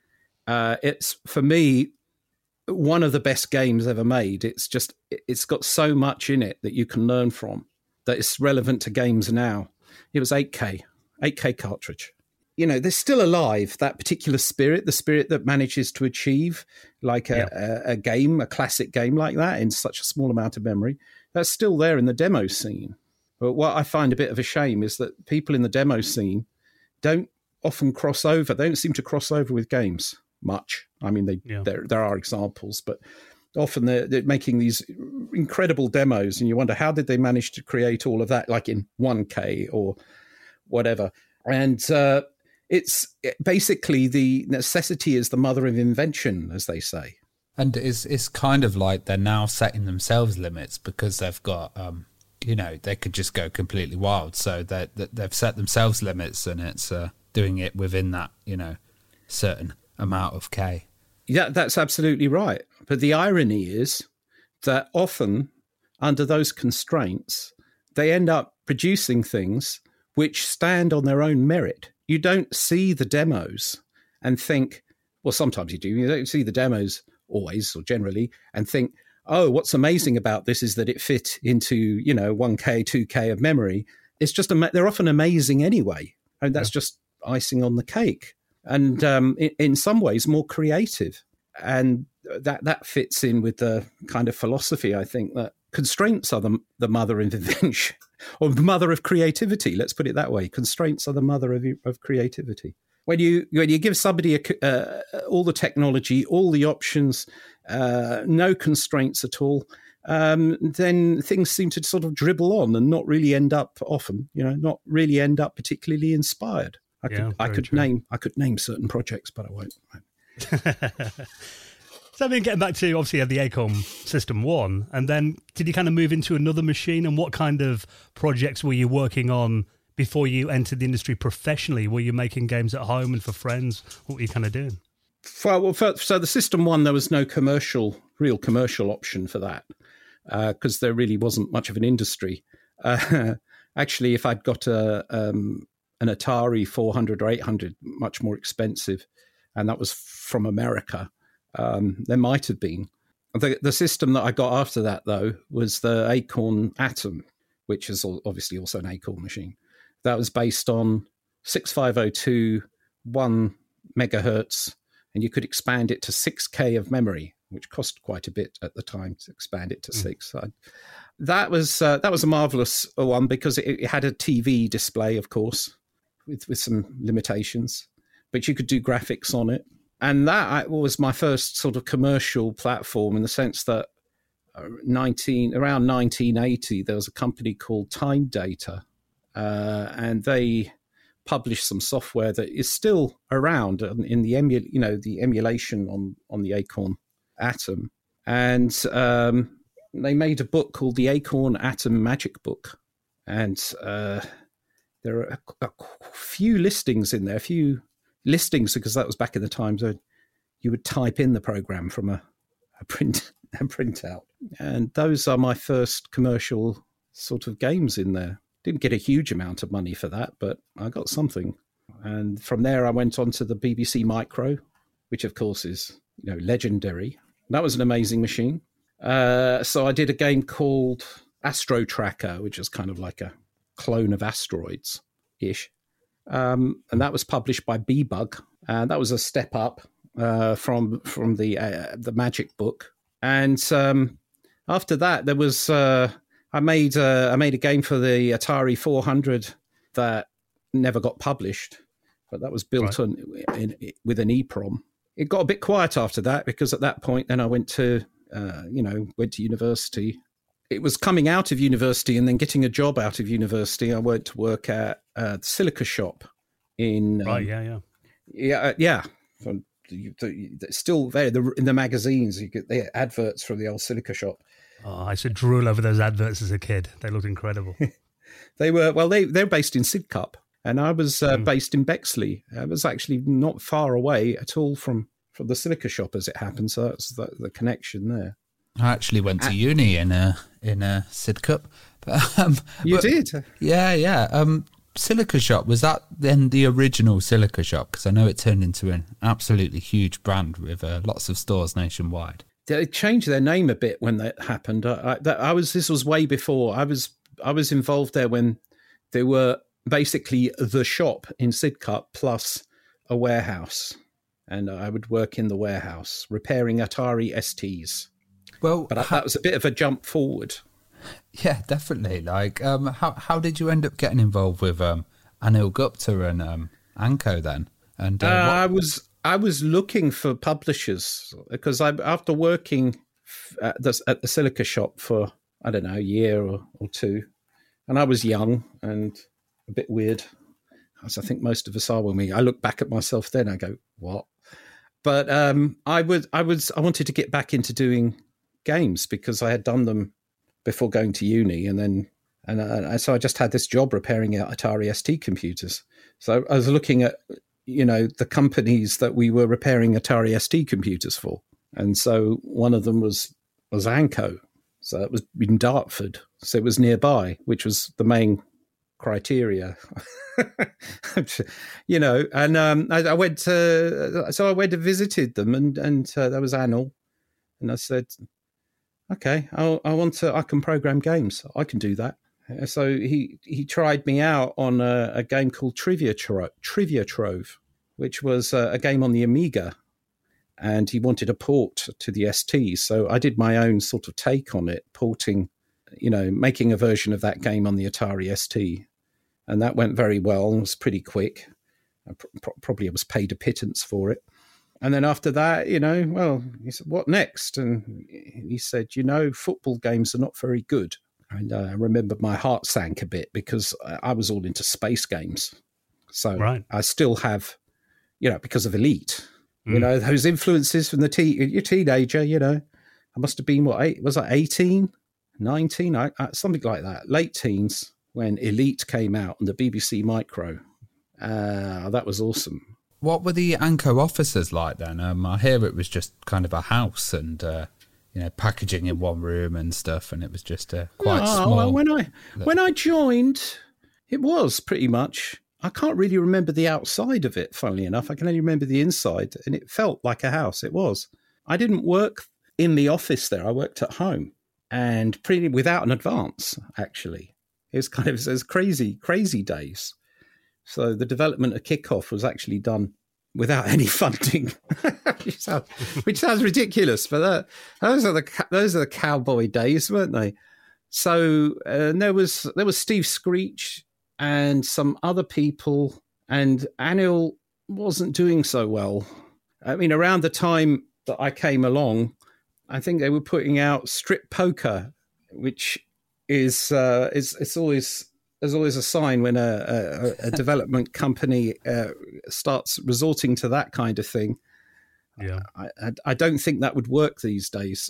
It's, for me, one of the best games ever made. It's got so much in it that you can learn from, that it's relevant to games now. It was 8K cartridge. You know, they're still alive, that particular spirit, the spirit that manages to achieve like a game, a classic game like that in such a small amount of memory. That's still there in the demo scene. But what I find a bit of a shame is that people in the demo scene don't often cross over. They don't seem to cross over with games much. I mean, there are examples, but often they're making these incredible demos, and you wonder, how did they manage to create all of that, like in 1K or whatever? And it's basically, the necessity is the mother of invention, as they say. And it's kind of like they're now setting themselves limits because they've got... they could just go completely wild. So they've set themselves limits, and it's doing it within that, certain amount of K. Yeah, that's absolutely right. But the irony is that often, under those constraints, they end up producing things which stand on their own merit. You don't see the demos and think, well, sometimes you do. You don't see the demos always or generally and think, oh, what's amazing about this is that it fit into, 1K, 2K of memory. It's just, they're often amazing anyway. And that's just icing on the cake. And in some ways more creative. And that fits in with the kind of philosophy, I think, that constraints are the mother of invention, or the mother of creativity. Let's put it that way. Constraints are the mother of creativity. When you give somebody all the technology, all the options, no constraints at all, then things seem to sort of dribble on and not really end up particularly inspired. I could name certain projects, but I won't. So, I mean, getting back to, obviously, you had the Acorn System 1, and then did you kind of move into another machine, and what kind of projects were you working on before you entered the industry professionally? Were you making games at home and for friends? What were you kind of doing? Well, so the System 1, there was no real commercial option for that, because there really wasn't much of an industry. Actually, if I'd got an Atari 400 or 800, much more expensive, and that was from America, there might have been. The system that I got after that, though, was the Acorn Atom, which is obviously also an Acorn machine. That was based on 6502, 1 megahertz, and you could expand it to 6K of memory, which cost quite a bit at the time to expand it to 6. So that was a marvelous one, because it had a TV display, of course, with some limitations, but you could do graphics on it. And that was my first sort of commercial platform, in the sense that around 1980, there was a company called Time Data, and they published some software that is still around in the emulation on the Acorn Atom. And they made a book called the Acorn Atom Magic Book. And there are a few listings in there, because that was back in the time, so you would type in the program from a printout. And those are my first commercial sort of games in there. Didn't get a huge amount of money for that, but I got something. And from there, I went on to the BBC Micro, which of course is legendary. That was an amazing machine. So I did a game called Astro Tracker, which is kind of like a clone of Asteroids-ish. And that was published by Bebug, and that was a step up from the Magic Book. And after that, there was I made a game for the Atari 400 that never got published, but that was built with an EEPROM, it got a bit quiet after that, because at that point, then I went to university. It was coming out of university and then getting a job out of university. I went to work at the Silica Shop in still there in the magazines. You get the adverts from the old Silica Shop. Oh, I used to drool over those adverts as a kid. They looked incredible. They're based in Sidcup, and I was based in Bexley. I was actually not far away at all from the Silica Shop, as it happened. So that's the connection there. I actually went to uni in Sidcup. You did? Yeah. Silica Shop, was that then the original Silica Shop? Because I know it turned into an absolutely huge brand with lots of stores nationwide. They changed their name a bit when that happened. This was way before. I was involved there when they were basically the shop in Sidcup plus a warehouse, and I would work in the warehouse repairing Atari STs. Well, but that was a bit of a jump forward. Yeah, definitely. Like, how did you end up getting involved with Anil Gupta and Anko then? And I was looking for publishers, because after working at the Silica Shop for, I don't know, a year or two, and I was young and a bit weird, as I think most of us are when I look back at myself then, I go, what? But I wanted to get back into doing games, because I had done them before going to uni, and so I just had this job repairing Atari ST computers. So I was looking at, the companies that we were repairing Atari ST computers for, and so one of them was Anko. So it was in Dartford, so it was nearby, which was the main criteria. And I went to visited them, and there was Anil, and I said, okay, I can program games. I can do that. So he tried me out on a game called Trivia Trove, which was a game on the Amiga, and he wanted a port to the ST. So I did my own sort of take on it, porting, making a version of that game on the Atari ST. And that went very well and was pretty quick. Probably I was paid a pittance for it. And then after that, he said, what next? And he said, football games are not very good. And I remember my heart sank a bit, because I was all into space games. So right. I still have, because of Elite, those influences from your teenager, I must have been, was I 18, 19, something like that, late teens, when Elite came out on the BBC Micro. That was awesome. What were the Anko offices like then? I hear it was just kind of a house and, packaging in one room and stuff, and it was just quite small. Well, when I joined, it was pretty much. I can't really remember the outside of it, funnily enough. I can only remember the inside, and it felt like a house. It was. I didn't work in the office there. I worked at home, and pretty without an advance, actually. It was kind of those crazy days. So the development of Kickoff was actually done without any funding, which sounds ridiculous, but those are the cowboy days, weren't they? So there was Steve Screech and some other people, and Anil wasn't doing so well. I mean, around the time that I came along, I think they were putting out Strip Poker, which is always. There's always a sign when a development company starts resorting to that kind of thing. Yeah, I don't think that would work these days.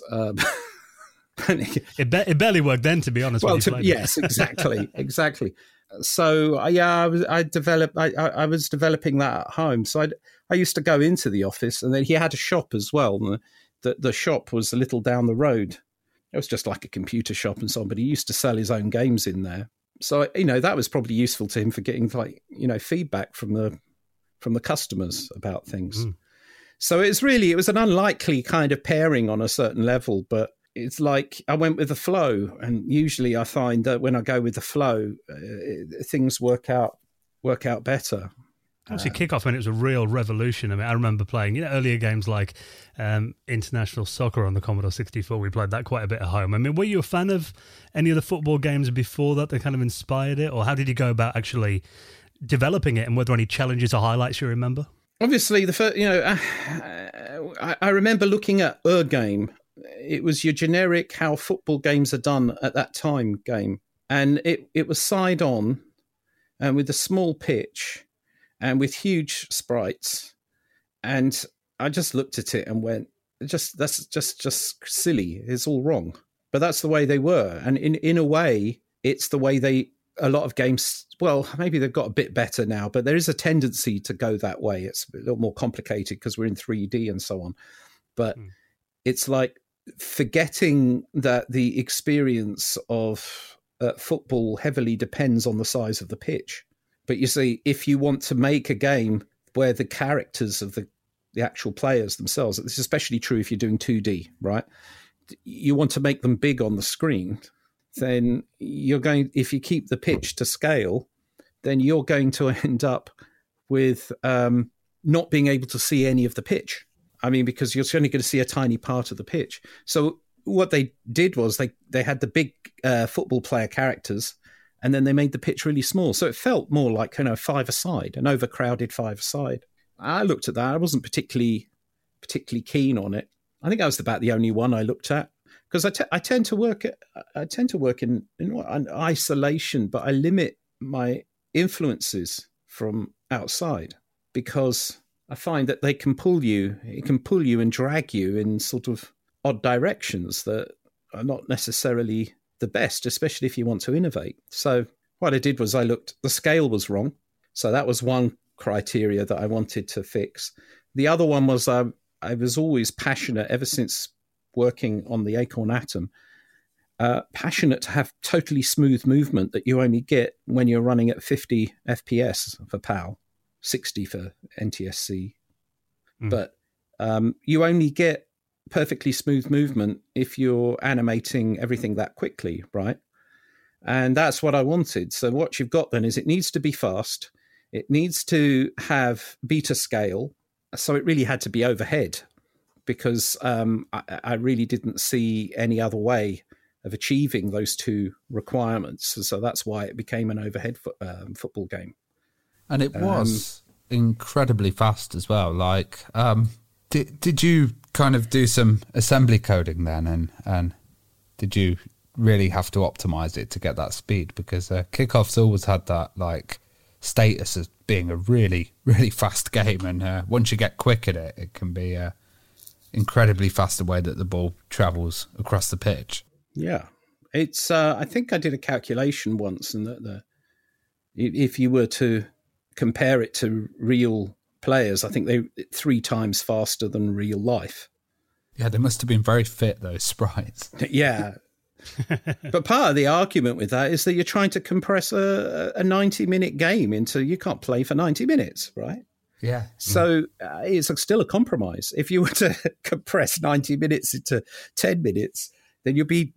It barely worked then, to be honest. Well, yes, exactly. So I was developing that at home. So I used to go into the office, and then he had a shop as well. And the shop was a little down the road. It was just like a computer shop and so on, but he used to sell his own games in there. So, that was probably useful to him for getting feedback from the customers about things. Mm. So it was an unlikely kind of pairing on a certain level, but it's like I went with the flow. And usually I find that when I go with the flow, things work out better. Obviously, Kickoff, when it was a real revolution. I mean, I remember playing earlier games like International Soccer on the Commodore 64. We played that quite a bit at home. I mean, were you a fan of any of the football games before that kind of inspired it? Or how did you go about actually developing it, and were there any challenges or highlights you remember? obviously the first, I remember looking at game. It was your generic how football games are done at that time game, and it was side on, and with a small pitch, and with huge sprites, and I just looked at it and went, that's just silly. It's all wrong. But that's the way they were, and in a way, it's the way a lot of games. Well, maybe they've got a bit better now, but there is a tendency to go that way. It's a little more complicated because we're in 3D and so on. But it's like forgetting that the experience of football heavily depends on the size of the pitch. But you see, if you want to make a game where the characters of the actual players themselves, this is especially true if you're doing 2D, right? You want to make them big on the screen, then if you keep the pitch to scale, then you're going to end up with not being able to see any of the pitch. I mean, because you're only going to see a tiny part of the pitch. So what they did was they had the big football player characters, and then they made the pitch really small. So it felt more like, five-a-side, an overcrowded five-a-side. I looked at that. I wasn't particularly keen on it. I think I was about the only one I looked at, because I tend to work in isolation, but I limit my influences from outside, because I find that it can pull you and drag you in sort of odd directions that are not necessarily the best, especially if you want to innovate. So what I did was the scale was wrong. So that was one criteria that I wanted to fix. The other one was I was always passionate, ever since working on the Acorn Atom, passionate to have totally smooth movement that you only get when you're running at 50 FPS for PAL, 60 for NTSC. But you only get perfectly smooth movement if you're animating everything that quickly, right? And that's what I wanted. So what you've got then is it needs to be fast. It needs to have beta scale. So it really had to be overhead, because I really didn't see any other way of achieving those two requirements. So that's why it became an overhead football game. And it was incredibly fast as well. Like, did you kind of do some assembly coding then? And did you really have to optimize it to get that speed? Because Kickoff's always had that, like, status as being a really, really fast game. And once you get quick at it, it can be incredibly fast the way that the ball travels across the pitch. Yeah. It's, I think I did a calculation once, and that if you were to compare it to real players, I think they're 3 times faster than real life. Yeah, they must have been very fit, those sprites. Yeah. But part of the argument with that is that you're trying to compress a 90-minute game into, you can't play for 90 minutes, right? Yeah. So it's still a compromise. If you were to compress 90 minutes into 10 minutes, then you'd be,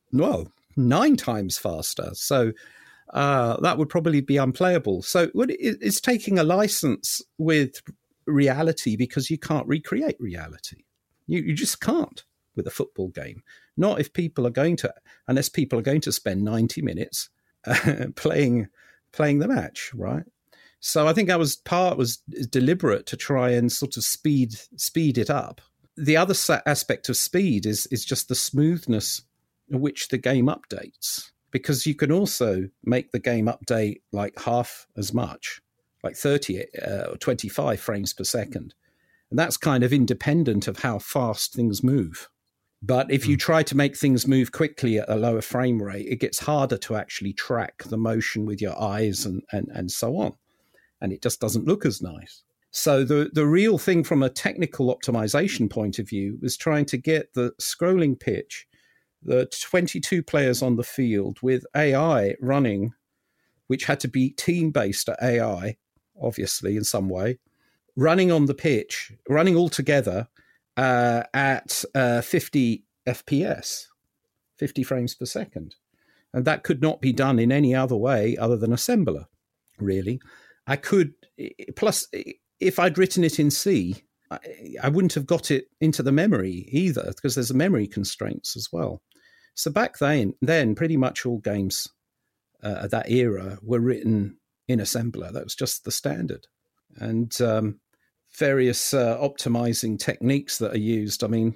9 times faster. So that would probably be unplayable. So it's taking a license with reality, because you can't recreate reality. You just can't with a football game. Not if people are going to, unless people are going to spend 90 minutes playing the match, right? So I think part was deliberate to try and sort of speed it up. The other aspect of speed is just the smoothness in which the game updates, because you can also make the game update like half as much, like 30 or 25 frames per second. And that's kind of independent of how fast things move. But if you try to make things move quickly at a lower frame rate, it gets harder to actually track the motion with your eyes and so on. And it just doesn't look as nice. So the real thing from a technical optimization point of view was trying to get the scrolling pitch, the 22 players on the field with AI running, which had to be team-based AI, obviously, in some way, running on the pitch, running all together at 50 FPS, 50 frames per second. And that could not be done in any other way other than assembler, really. I could, plus, if I'd written it in C, I wouldn't have got it into the memory either, because there's a memory constraints as well. So back then pretty much all games at that era were written in assembler. That was just the standard. And various optimizing techniques that are used. I mean,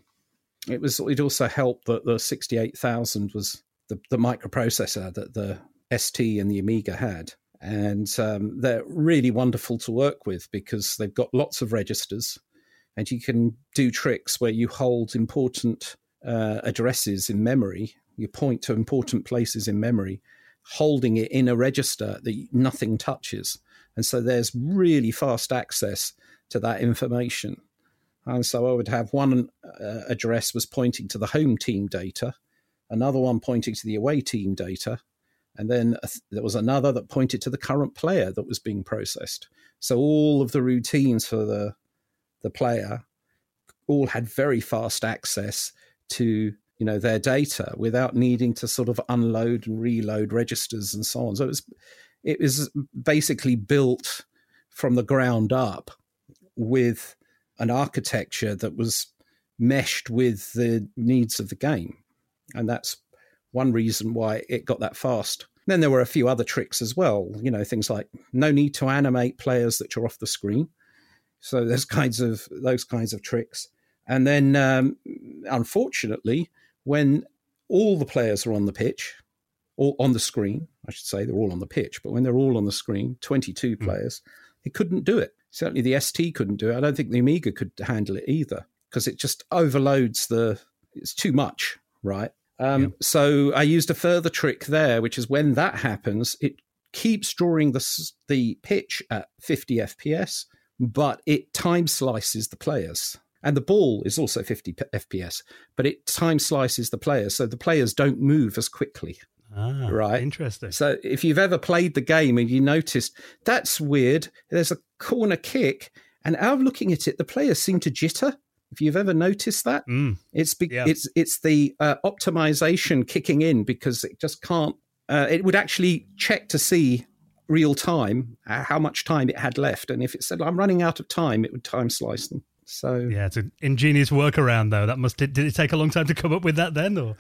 it also helped that the 68,000 was the microprocessor that the ST and the Amiga had. And they're really wonderful to work with because they've got lots of registers, and you can do tricks where you hold important addresses in memory. You point to important places in memory, holding it in a register that nothing touches. And so there's really fast access to that information. And so I would have one address was pointing to the home team data, another one pointing to the away team data, and then there was another that pointed to the current player that was being processed. So all of the routines for the player all had very fast access to their data without needing to sort of unload and reload registers and so on. So it was basically built from the ground up with an architecture that was meshed with the needs of the game. And that's one reason why it got that fast. Then there were a few other tricks as well, things like no need to animate players that are off the screen. So there's those kinds of tricks. And then, unfortunately, when all the players are on the pitch, or on the screen, I should say, they're all on the pitch, but when they're all on the screen, 22 players, it couldn't do it. Certainly the ST couldn't do it. I don't think the Amiga could handle it either, because it just overloads it's too much, right? So I used a further trick there, which is when that happens, it keeps drawing the pitch at 50 FPS, but it time slices the players. And the ball is also 50 FPS, but it time slices the players, so the players don't move as quickly. Right. Interesting. So if you've ever played the game and you noticed, that's weird, there's a corner kick, and out of looking at it, the players seem to jitter. If you've ever noticed that, it's the optimization kicking in, because it just can't. It would actually check to see real time how much time it had left, and if it said I'm running out of time, it would time slice them. So yeah, it's an ingenious workaround, though. Did it take a long time to come up with that then? Or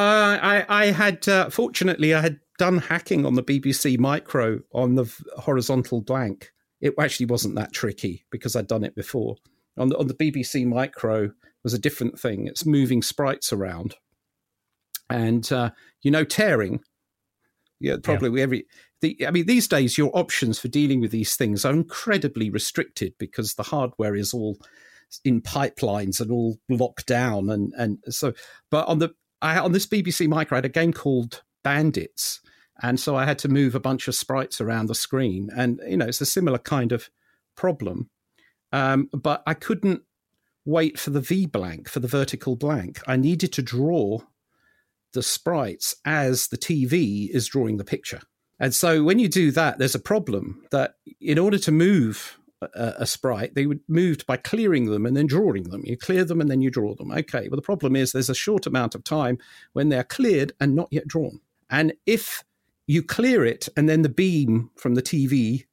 I had fortunately I had done hacking on the BBC Micro on the horizontal blank. It actually wasn't that tricky because I'd done it before. On the BBC Micro was a different thing. It's moving sprites around, and tearing. Yeah, probably these days your options for dealing with these things are incredibly restricted because the hardware is all in pipelines and all locked down, and so. But on this BBC Micro, I had a game called Bandits, and so I had to move a bunch of sprites around the screen, and it's a similar kind of problem. But I couldn't wait for the V blank, for the vertical blank. I needed to draw the sprites as the TV is drawing the picture. And so when you do that, there's a problem that in order to move a sprite, they would moved by clearing them and then drawing them. You clear them and then you draw them. Okay, well, the problem is there's a short amount of time when they're cleared and not yet drawn. And if you clear it and then the beam from the TV,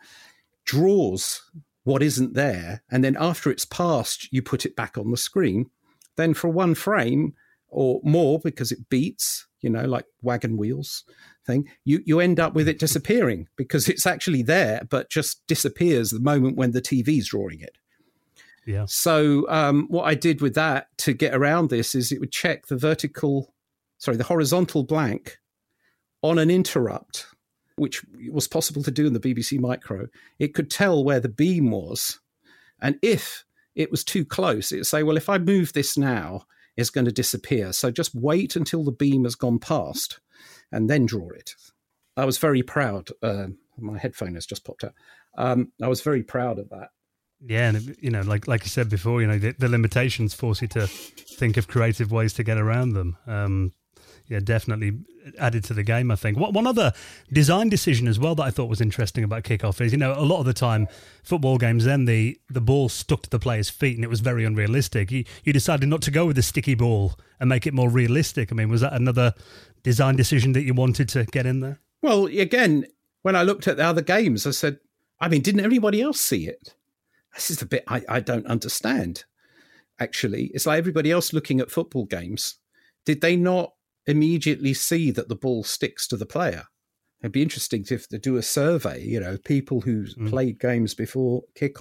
draws what isn't there, and then after it's passed, you put it back on the screen, then for one frame or more, because it beats, like wagon wheels thing, you end up with it disappearing because it's actually there, but just disappears the moment when the TV's drawing it. Yeah. So what I did with that to get around this is it would check the horizontal blank on an interrupt, which was possible to do in the BBC Micro. It could tell where the beam was. And if it was too close, it would say, well, if I move this now, it's going to disappear. So just wait until the beam has gone past and then draw it. I was very proud. My headphone has just popped out. I was very proud of that. Yeah, and like you said before, the limitations force you to think of creative ways to get around them. Yeah, definitely added to the game, I think. One other design decision as well that I thought was interesting about Kickoff is, a lot of the time, football games then, the ball stuck to the player's feet and it was very unrealistic. You decided not to go with the sticky ball and make it more realistic. I mean, was that another design decision that you wanted to get in there? Well, again, when I looked at the other games, I said, didn't everybody else see it? This is the bit I don't understand, actually. It's like everybody else looking at football games. Did they not immediately see that the ball sticks to the player? It'd be interesting to do a survey, people who played games before Kickoff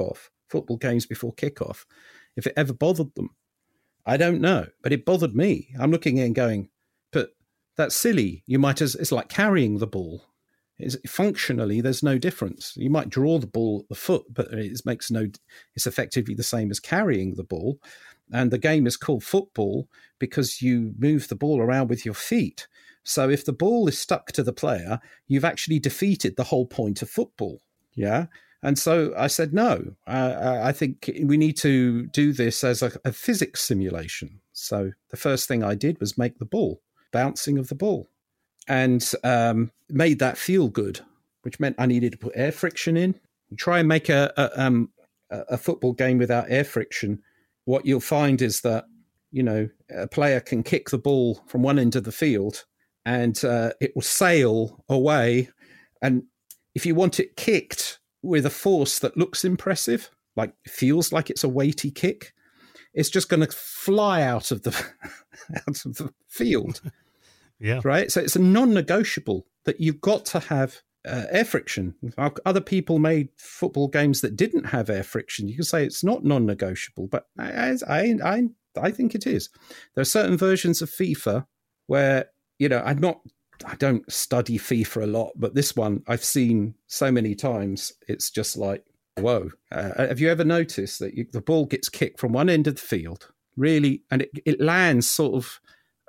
football games before kickoff, if it ever bothered them. I don't know, but it bothered me. I'm looking at it and going, but that's silly. It's like carrying the ball. Functionally, there's no difference. You might draw the ball at the foot, but it's effectively the same as carrying the ball. And the game is called football because you move the ball around with your feet. So if the ball is stuck to the player, you've actually defeated the whole point of football. Yeah. And so I said, no, I think we need to do this as a physics simulation. So the first thing I did was make the ball, bouncing of the ball, and made that feel good, which meant I needed to put air friction in. Try and make a football game without air friction. What you'll find is that, a player can kick the ball from one end of the field and it will sail away. And if you want it kicked with a force that looks impressive, like feels like it's a weighty kick, it's just going to fly out of the field. Yeah. Right. So it's a non-negotiable that you've got to have air friction. Other people made football games that didn't have air friction. You can say it's not non-negotiable, but I think it is. There are certain versions of FIFA where, I don't study FIFA a lot, but this one I've seen so many times. It's just like, whoa. Have you ever noticed that the ball gets kicked from one end of the field, really, and it lands sort of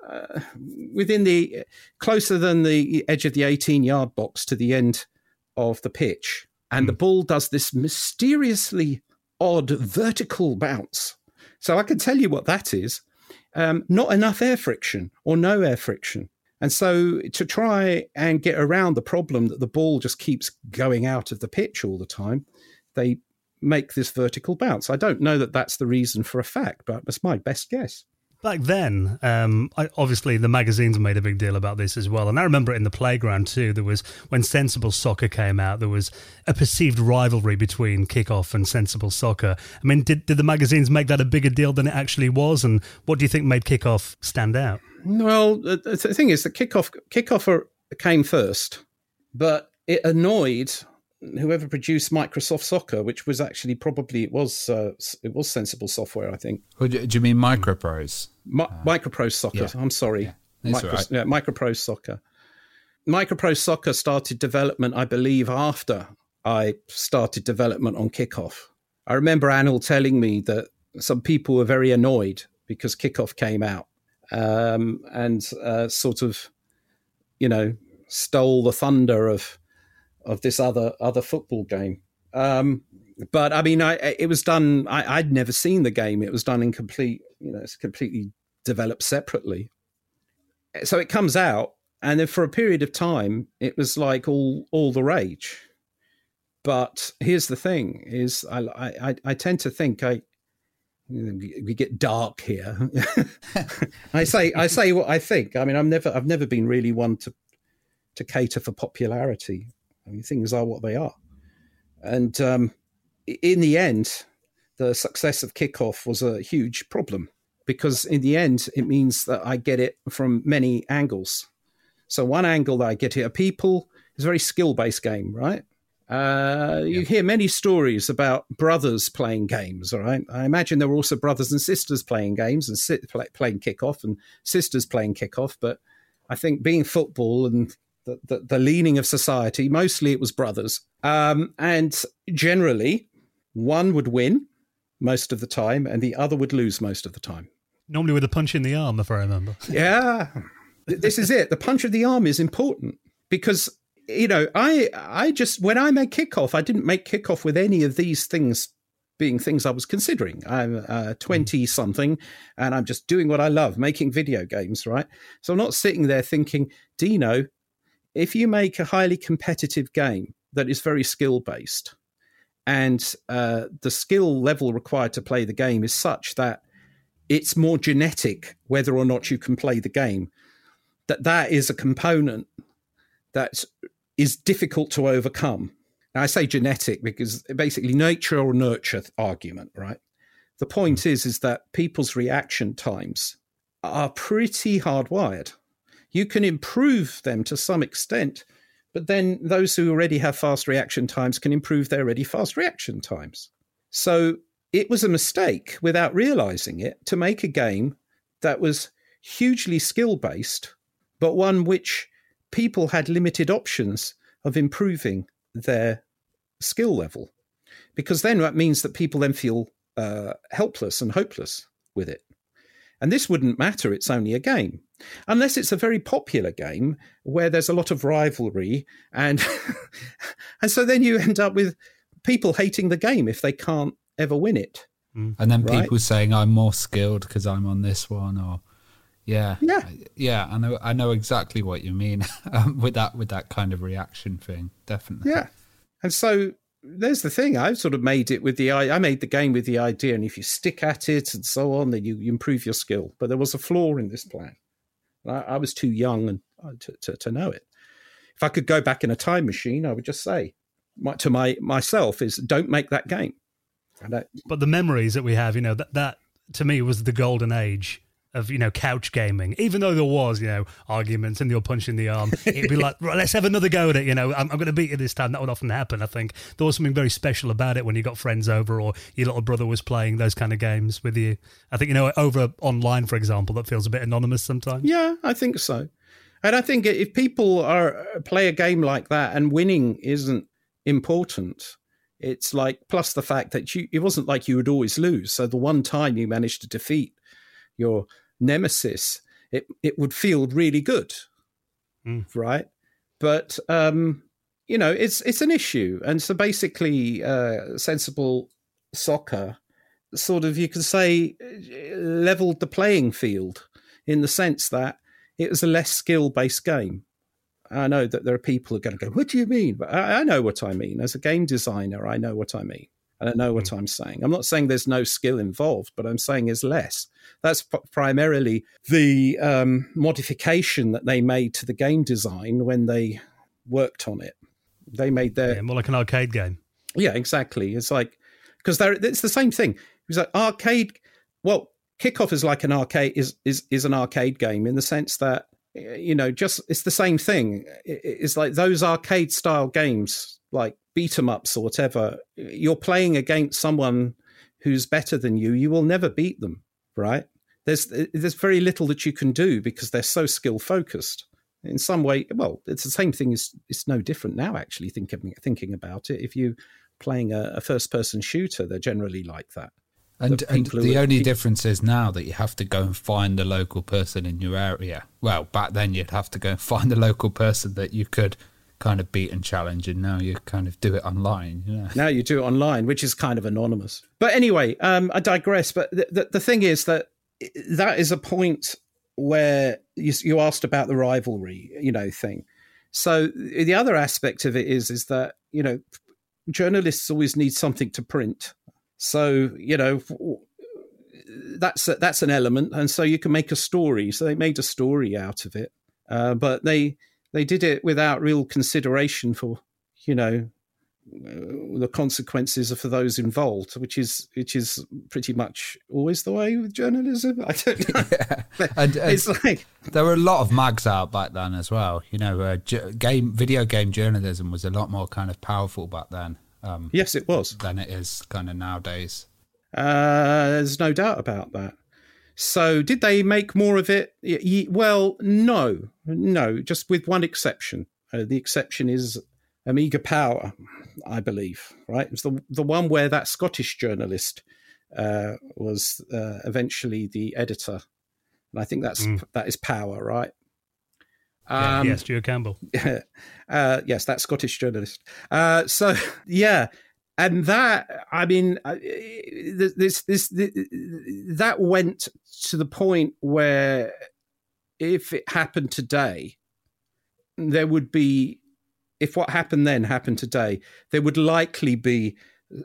closer than the edge of the 18-yard box to the end of the pitch. And the ball does this mysteriously odd vertical bounce. So I can tell you what that is. Not enough air friction or no air friction. And so to try and get around the problem that the ball just keeps going out of the pitch all the time, they make this vertical bounce. I don't know that that's the reason for a fact, but that's my best guess. Back then, obviously the magazines made a big deal about this as well. And I remember it in the playground too. There was, when Sensible Soccer came out, there was a perceived rivalry between Kickoff and Sensible Soccer. I mean, did the magazines make that a bigger deal than it actually was? And what do you think made Kickoff stand out? Well, the thing is that Kickoff came first, but it annoyed whoever produced Microsoft Soccer, which was actually it was Sensible Software, I think. Or do you mean Microprose? Microprose Soccer. Yeah. I'm sorry. Yeah, Microprose Soccer. Microprose Soccer started development, I believe, after I started development on Kickoff. I remember Anil telling me that some people were very annoyed because Kickoff came out and sort of, stole the thunder of this other football game. But I mean, it was done. I'd never seen the game. It was done in complete. It's completely developed separately. So it comes out, and then for a period of time, it was like all the rage. But here's the thing: is I tend to think we get dark here. I say what I think. I mean, I've never been really one to cater for popularity. I mean, things are what they are. And in the end, the success of Kickoff was a huge problem because in the end, it means that I get it from many angles. So one angle that I get it, it's a very skill-based game, right? You hear many stories about brothers playing games, all right? I imagine there were also brothers and sisters playing games and playing Kickoff and sisters playing Kickoff. But I think being football and the leaning of society, mostly it was brothers. And generally, one would win most of the time and the other would lose most of the time. Normally with a punch in the arm, if I remember. Yeah, this is it. The punch of the arm is important because, I just, when I made Kickoff, I didn't make Kickoff with any of these things being things I was considering. I'm 20-something and I'm just doing what I love, making video games, right? So I'm not sitting there thinking, Dino, if you make a highly competitive game that is very skill-based and the skill level required to play the game is such that it's more genetic whether or not you can play the game, that is a component that is difficult to overcome. Now, I say genetic because basically nature or nurture argument, right? The point is that people's reaction times are pretty hardwired. You can improve them to some extent, but then those who already have fast reaction times can improve their already fast reaction times. So it was a mistake, without realizing it, to make a game that was hugely skill-based, but one which people had limited options of improving their skill level. Because then that means that people then feel helpless and hopeless with it. And this wouldn't matter, it's only a game. Unless it's a very popular game where there's a lot of rivalry, and and so then you end up with people hating the game if they can't ever win it. And then people saying, I'm more skilled because I'm on this one, or yeah. I know exactly what you mean with that kind of reaction thing, definitely. Yeah, and so there's the thing. I sort of made it with I made the game with the idea, and if you stick at it and so on, then you improve your skill. But there was a flaw in this plan. I was too young to know it. If I could go back in a time machine, I would just say to myself is, don't make that game. But the memories that we have, that to me was the golden age of, couch gaming. Even though there was, arguments and you're punching the arm, it'd be like, right, let's have another go at it. I'm going to beat you this time. That would often happen, I think. There was something very special about it when you got friends over or your little brother was playing those kind of games with you. I think, over online, for example, that feels a bit anonymous sometimes. Yeah, I think so. And I think if people play a game like that and winning isn't important, it's like, plus the fact that it wasn't like you would always lose. So the one time you managed to defeat your nemesis, it would feel really good, right? But it's an issue, and so basically, sensible soccer sort of, you could say, leveled the playing field in the sense that it was a less skill-based game. I know that there are people who are going to go, "What do you mean?" But I know what I mean. As a game designer, I know what I mean. I don't know what I'm saying. I'm not saying there's no skill involved, but I'm saying there's less. That's primarily the modification that they made to the game design when they worked on it. They made more like an arcade game. Yeah, exactly. It's like, because it's the same thing. It's like arcade. Well, Kickoff is like an arcade is an arcade game in the sense that it's the same thing. It's like those arcade style games, like beat 'em ups or whatever. You're playing against someone who's better than you. You will never beat them, right? There's very little that you can do because they're so skill focused. In some way, well, it's the same thing. It's no different now. Actually, thinking about it, if you're playing a first person shooter, they're generally like that. And the only difference is now that you have to go and find the local person in your area. Well, back then you'd have to go and find the local person that you could kind of beat and challenge, and now you kind of do it online. Now you do it online, which is kind of anonymous. But anyway, I digress. But the thing is that is a point where you asked about the rivalry, thing. So the other aspect of it is that, journalists always need something to print. So, that's an element. And so you can make a story. So they made a story out of it. But they did it without real consideration for, the consequences for those involved, which is pretty much always the way with journalism. I don't know. Yeah. And it's like there were a lot of mags out back then as well. Video game journalism was a lot more kind of powerful back then. Yes, it was. Than it is kind of nowadays. There's no doubt about that. So did they make more of it? Well, no, just with one exception. The exception is Amiga Power, I believe, right? It was the one where that Scottish journalist was eventually the editor. And I think that is Power, right? Yes, Stuart Campbell. Yes, that Scottish journalist. So, yeah. And that, I mean, that went to the point where if it happened today, there would be, if what happened then happened today, there would likely be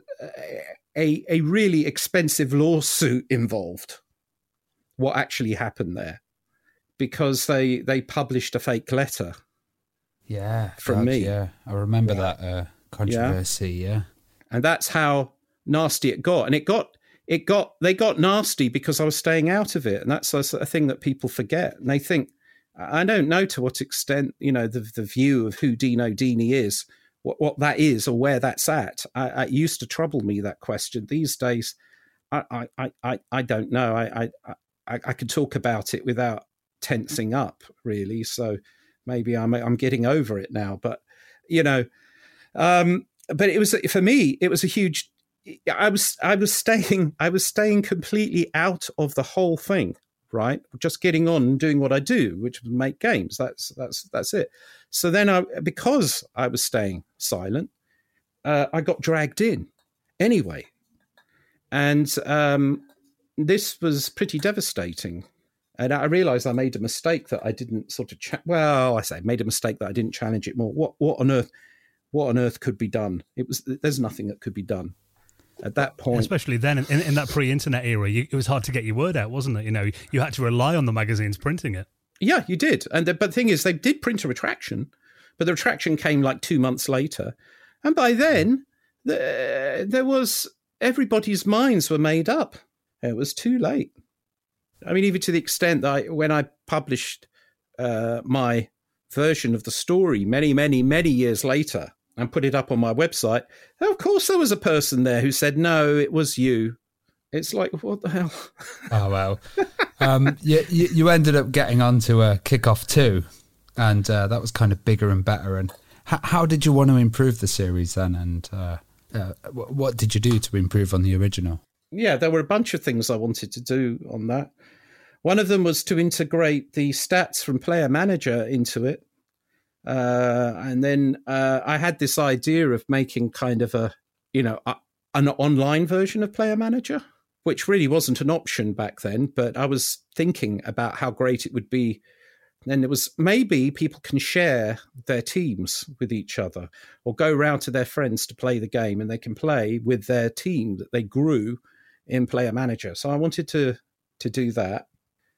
a really expensive lawsuit involved. What actually happened there? Because they published a fake letter. Yeah. From me. Yeah, I remember that controversy, yeah. And that's how nasty it got. And they got nasty because I was staying out of it. And that's a thing that people forget. And they think, I don't know to what extent, the view of who Dino Dini is what that is or where that's at. It used to trouble me, that question. These days, I don't know. I could talk about it without tensing up, really. So maybe I'm getting over it now. But but it was, for me, it was a huge. I was staying completely out of the whole thing. Right, just getting on and doing what I do, which was make games. That's it. So then, because I was staying silent, I got dragged in anyway, and this was pretty devastating. And I realised I made a mistake that I didn't sort of. Made a mistake that I didn't challenge it more. What on earth could be done? There's nothing that could be done. At that point, especially then in that pre-internet era, it was hard to get your word out, wasn't it? You had to rely on the magazines printing it. Yeah, you did. But the thing is, they did print a retraction, but the retraction came like 2 months later, and by then there was, everybody's minds were made up. It was too late. I mean, even to the extent that when I published my version of the story many, many, many years later, and put it up on my website, of course there was a person there who said, no, it was you. It's like, what the hell? Oh, well. You ended up getting onto a Kickoff 2, and that was kind of bigger and better. And how did you want to improve the series then? And what did you do to improve on the original? Yeah, there were a bunch of things I wanted to do on that. One of them was to integrate the stats from Player Manager into it. And then I had this idea of making kind of an online version of Player Manager, which really wasn't an option back then. But I was thinking about how great it would be. And it was, maybe people can share their teams with each other or go round to their friends to play the game, and they can play with their team that they grew in Player Manager. So I wanted to do that.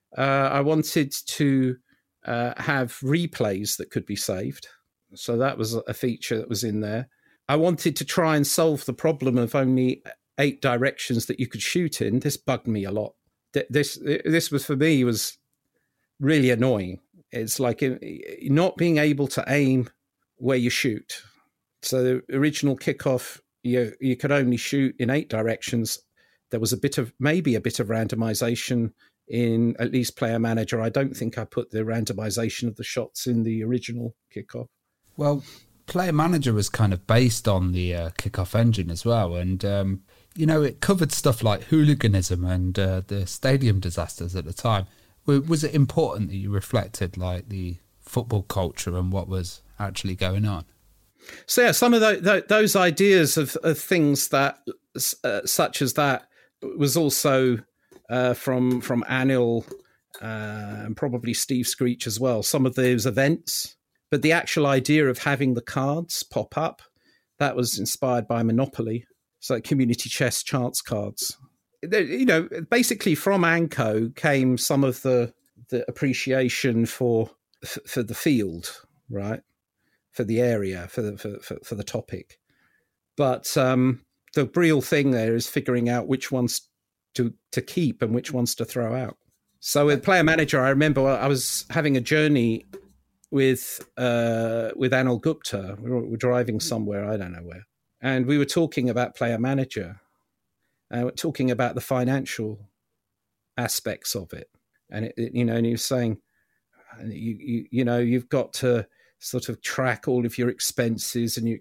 I wanted to have replays that could be saved. So that was a feature that was in there. I wanted to try and solve the problem of only 8 directions that you could shoot in. This bugged me a lot. This was, for me, was really annoying. It's like not being able to aim where you shoot. So the original Kickoff, you could only shoot in 8 directions. There was maybe a bit of randomization in at least Player Manager. I don't think I put the randomization of the shots in the original Kickoff. Well, Player Manager was kind of based on the Kickoff engine as well. And, it covered stuff like hooliganism and the stadium disasters at the time. Was it important that you reflected like the football culture and what was actually going on? So yeah, some of those ideas of things that, such as that, was also from Anil and probably Steve Screech as well. Some of those events, but the actual idea of having the cards pop up, that was inspired by Monopoly. So community chess chance cards. Basically from Anko came some of the appreciation for the field, right? For the area, for the topic. But the real thing there is figuring out which ones to keep and which ones to throw out. So with Player Manager, I remember I was having a journey with Anil Gupta. We were driving somewhere, I don't know where, and we were talking about Player Manager. Talking about the financial aspects of it, and and he was saying, you've got to sort of track all of your expenses and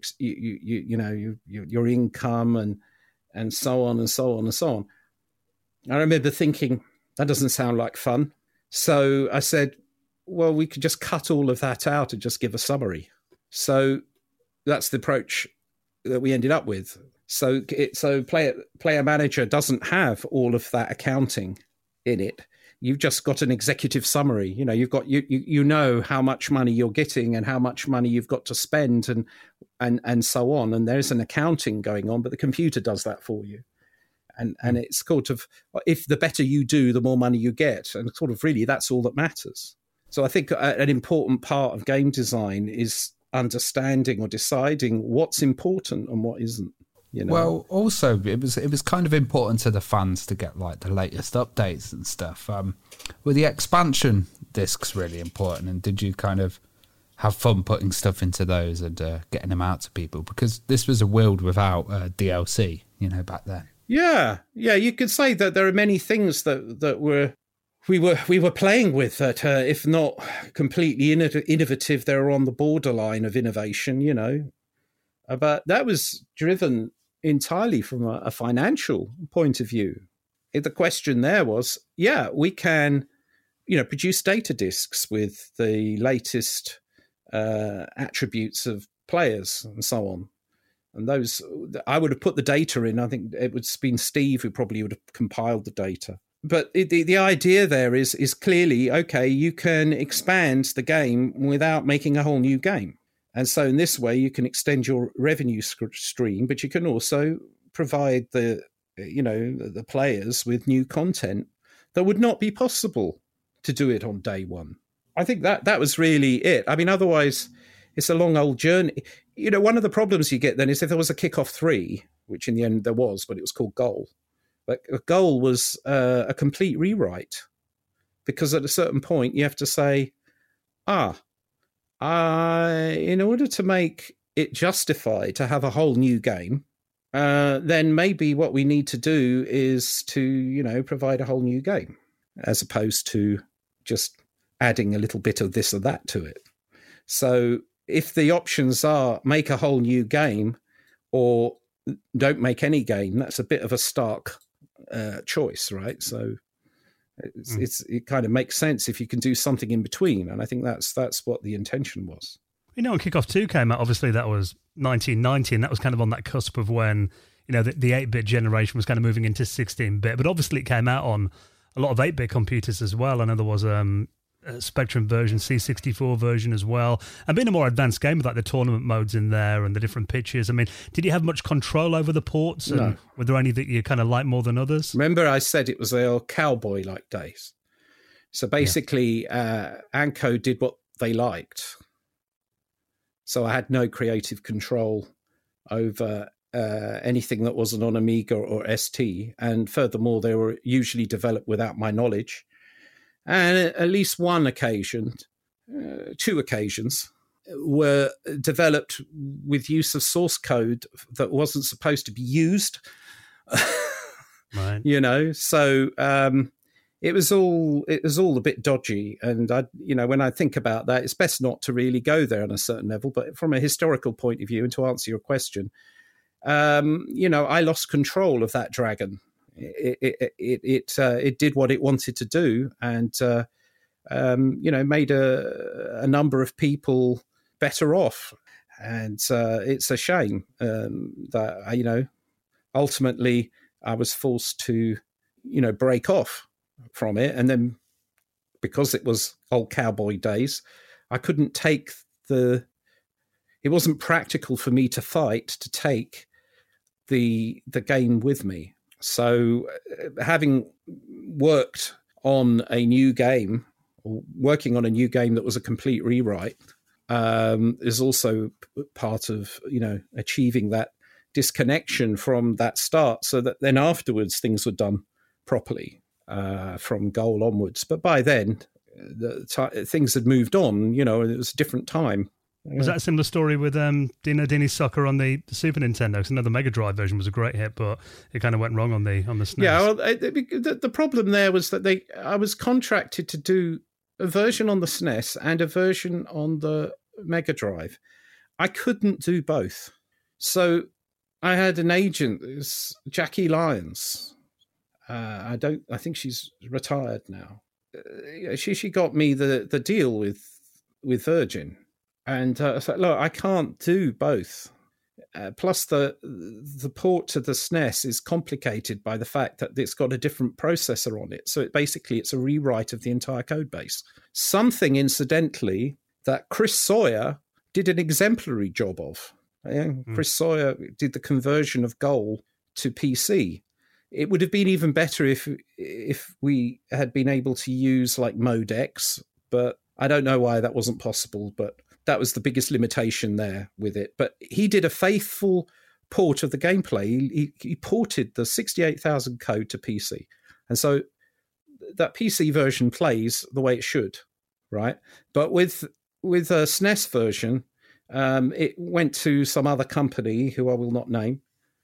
your income and so on and so on and so on. I remember thinking that doesn't sound like fun, so I said, well, we could just cut all of that out and just give a summary. So that's the approach that we ended up with. So Player Manager doesn't have all of that accounting in it. You've just got an executive summary. You've got you know how much money you're getting and how much money you've got to spend and so on. And there's an accounting going on, but the computer does that for you. And it's sort of, if the better you do, the more money you get. And sort of really that's all that matters. So I think an important part of game design is understanding or deciding what's important and what isn't. Well, also it was kind of important to the fans to get like the latest updates and stuff. Were the expansion discs really important? And did you kind of have fun putting stuff into those and getting them out to people, because this was a world without DLC, back then. Yeah, you could say that there are many things that we were playing with that, if not completely innovative, they were on the borderline of innovation, But that was driven entirely from a financial point of view. The question there was, we can, produce data disks with the latest attributes of players and so on. And those, I would have put the data in. I think it would have been Steve who probably would have compiled the data. But the idea there is clearly, okay, you can expand the game without making a whole new game. And so in this way, you can extend your revenue stream, but you can also provide the players with new content that would not be possible to do it on day one. I think that was really it. I mean, otherwise, it's a long old journey. One of the problems you get then is if there was a Kickoff 3, which in the end there was, but it was called Goal. But Goal was a complete rewrite, because at a certain point you have to say, in order to make it justify to have a whole new game, then maybe what we need to do is to, provide a whole new game, as opposed to just adding a little bit of this or that to it. So if the options are make a whole new game or don't make any game, that's a bit of a stark choice, right? So it kind of makes sense if you can do something in between, and I think that's what the intention was. When Kickoff 2 came out, obviously that was 1990, and that was kind of on that cusp of when the 8-bit generation was kind of moving into 16-bit, but obviously it came out on a lot of 8-bit computers as well. I know there was a Spectrum version, C64 version as well, and being a more advanced game with like the tournament modes in there and the different pitches. I mean, did you have much control over the ports? And no. Were there any that you kind of liked more than others? Remember I said it was the old cowboy-like days. So basically, Anco did what they liked. So I had no creative control over anything that wasn't on Amiga or ST. And furthermore, they were usually developed without my knowledge. And at least one occasion, 2 occasions, were developed with use of source code that wasn't supposed to be used. Right. So it was all a bit dodgy. And when I think about that, it's best not to really go there on a certain level. But from a historical point of view, and to answer your question, I lost control of that dragon. It did what it wanted to do, and made a number of people better off. And it's a shame that ultimately I was forced to break off from it, and then because it was old cowboy days, I couldn't take it wasn't practical for me to take the game with me. So having worked on a new game, or working on a new game that was a complete rewrite, is also part of, achieving that disconnection from that start, so that then afterwards things were done properly from Goal onwards. But by then, things had moved on, it was a different time. Was that a similar story with Dino Dini's Soccer on the Super Nintendo? Because I know the Mega Drive version was a great hit, but it kind of went wrong on the SNES. Yeah, well, the problem there was that I was contracted to do a version on the SNES and a version on the Mega Drive. I couldn't do both. So I had an agent, it was Jackie Lyons. I think she's retired now. She got me the deal with Virgin. And I was like, look, I can't do both. Plus, the port to the SNES is complicated by the fact that it's got a different processor on it. So it's a rewrite of the entire code base. Something, incidentally, that Chris Sawyer did an exemplary job of. Chris Sawyer did the conversion of Goal to PC. It would have been even better if we had been able to use like Mode X, but I don't know why that wasn't possible, but that was the biggest limitation there with it. But he did a faithful port of the gameplay. He ported the 68,000 code to PC. And so that PC version plays the way it should, right? But with with a SNES version, it went to some other company who I will not name.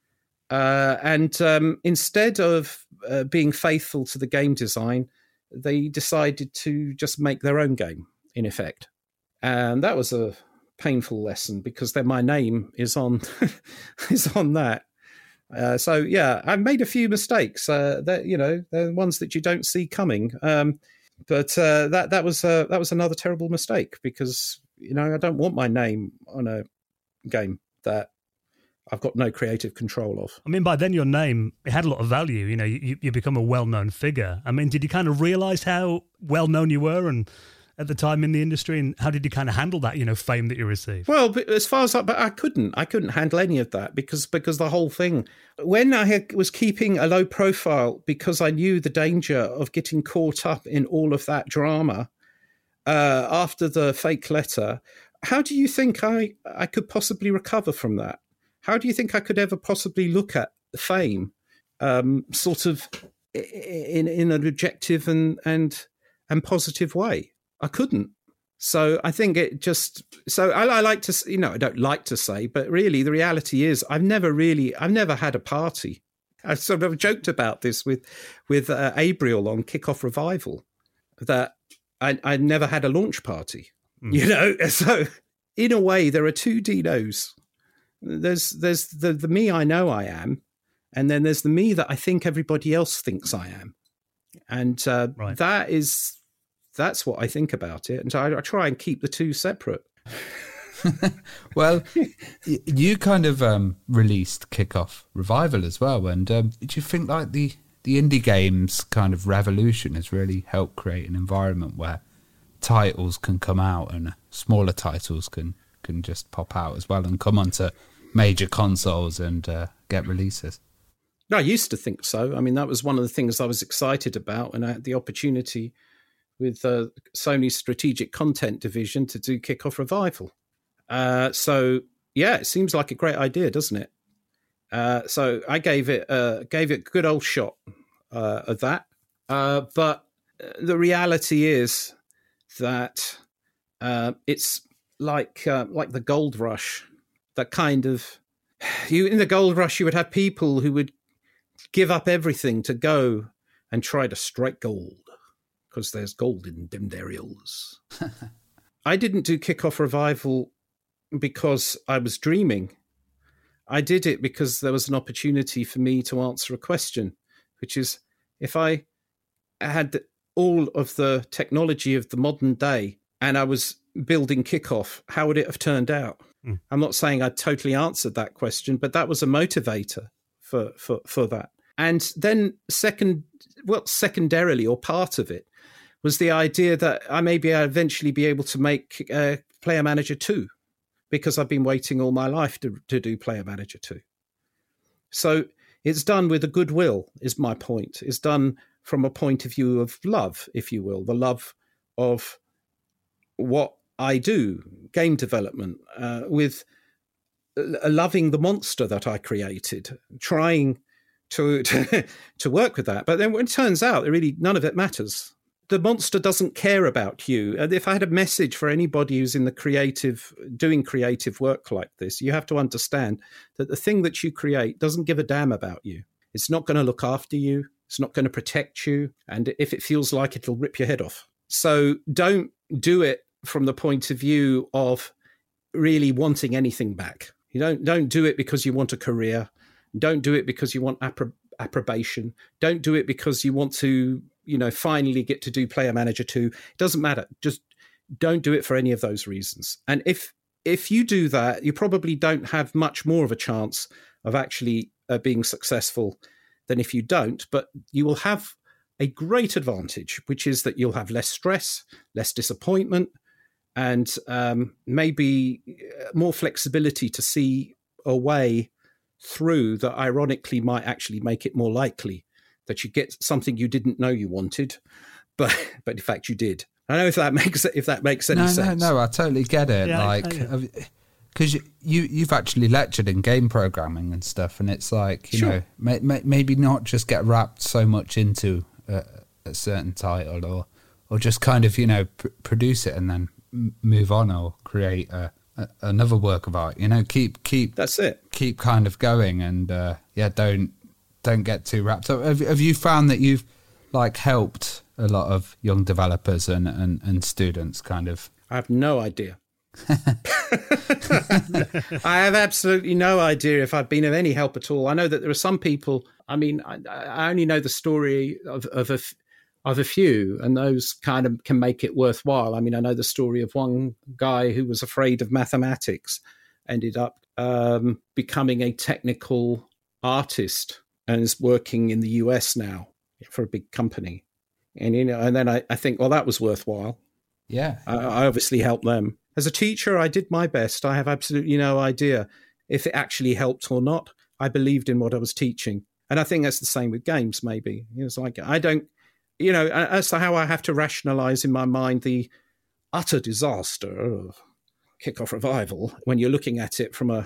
And instead of being faithful to the game design, they decided to just make their own game, in effect. And that was a painful lesson, because then my name is on is on that. So yeah, I made a few mistakes. That they're ones that you don't see coming. But that was another terrible mistake, because I don't want my name on a game that I've got no creative control of. I mean, by then your name, it had a lot of value. You become a well-known figure. I mean, did you kind of realize how well-known you were and at the time in the industry, and how did you kind of handle that, fame that you received? Well, but as far as I couldn't handle any of that, because the whole thing, when I was keeping a low profile, because I knew the danger of getting caught up in all of that drama after the fake letter, how do you think I could possibly recover from that? How do you think I could ever possibly look at fame sort of in an objective and positive way? I couldn't. So I think it just. So I like to, I don't like to say, but really the reality is I've never had a party. I sort of joked about this with Abriel on Kickoff Revival, that I never had a launch party. So in a way there are two Dinos. There's the me I know I am, and then there's the me that I think everybody else thinks I am, and right. That's what I think about it, and so I try and keep the two separate. Well, you kind of released Kickoff Revival as well, and do you think like the indie games kind of revolution has really helped create an environment where titles can come out and smaller titles can just pop out as well and come onto major consoles and get releases? I used to think so. I mean, that was one of the things I was excited about, and I had the opportunity with Sony's strategic content division to do Kickoff Revival. So yeah, it seems like a great idea, doesn't it? So I gave it a good old shot of that. But the reality is that it's like the gold rush. That kind of in the gold rush, you would have people who would give up everything to go and try to strike gold, because there's gold in them areas. I didn't do Kickoff Revival because I was dreaming. I did it because there was an opportunity for me to answer a question, which is, if I had all of the technology of the modern day and I was building Kickoff, how would it have turned out? I'm not saying I totally answered that question, but that was a motivator for that. And then secondarily, or part of it, was the idea that I'd eventually be able to make Player Manager 2, because I've been waiting all my life to do Player Manager 2. So it's done with a goodwill, is my point. It's done from a point of view of love, if you will, the love of what I do, game development, with loving the monster that I created, trying to work with that. But then when it turns out, really none of it matters. The monster doesn't care about you. And if I had a message for anybody who's in doing creative work like this, you have to understand that the thing that you create doesn't give a damn about you. It's not going to look after you. It's not going to protect you. And if it feels like it'll rip your head off. So don't do it from the point of view of really wanting anything back. You don't do it because you want a career. Don't do it because you want approbation. Don't do it because you want to, finally get to do Player Manager 2. It doesn't matter. Just don't do it for any of those reasons. And if you do that, you probably don't have much more of a chance of actually being successful than if you don't. But you will have a great advantage, which is that you'll have less stress, less disappointment, and maybe more flexibility to see a way through that ironically might actually make it more likely that you get something you didn't know you wanted, but in fact you did. I don't know if that makes any sense. No, I totally get it. Yeah, because you've actually lectured in game programming and stuff, and it's like, Sure. maybe not just get wrapped so much into a certain title, or just kind of produce it and then move on or create another work of art. You know, keep That's it. Keep kind of going, and don't get too wrapped up. Have you found that you've like helped a lot of young developers and students kind of? I have no idea. I have absolutely no idea if I've been of any help at all. I know that there are some people. I mean, I only know the story of a few, and those kind of can make it worthwhile. I mean, I know the story of one guy who was afraid of mathematics, ended up becoming a technical artist, and is working in the US now for a big company. And and then I think, well, that was worthwhile. Yeah, I obviously helped them. As a teacher, I did my best. I have absolutely no idea if it actually helped or not. I believed in what I was teaching. And I think that's the same with games, maybe. It's like, I don't, as to how I have to rationalize in my mind the utter disaster of Kickoff Revival when you're looking at it from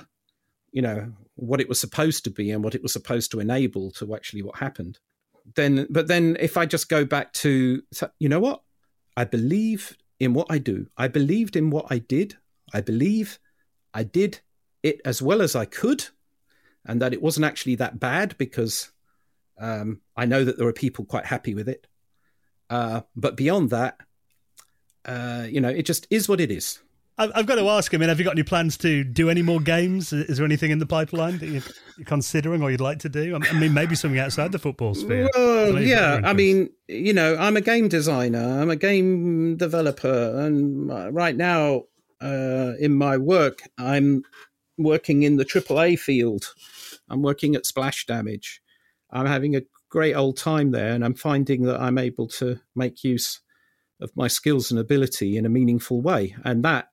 what it was supposed to be and what it was supposed to enable to actually what happened. But then if I just go back to, you know what? I believe in what I do. I believed in what I did. I believe I did it as well as I could, and that it wasn't actually that bad, because I know that there are people quite happy with it. But beyond that, it just is what it is. I've got to ask, I mean, have you got any plans to do any more games? Is there anything in the pipeline that you're considering or you'd like to do? I mean, maybe something outside the football sphere. Well, yeah, I mean, I'm a game designer. I'm a game developer. And right now, in my work, I'm working in the AAA field. I'm working at Splash Damage. I'm having a great old time there, and I'm finding that I'm able to make use of my skills and ability in a meaningful way. And that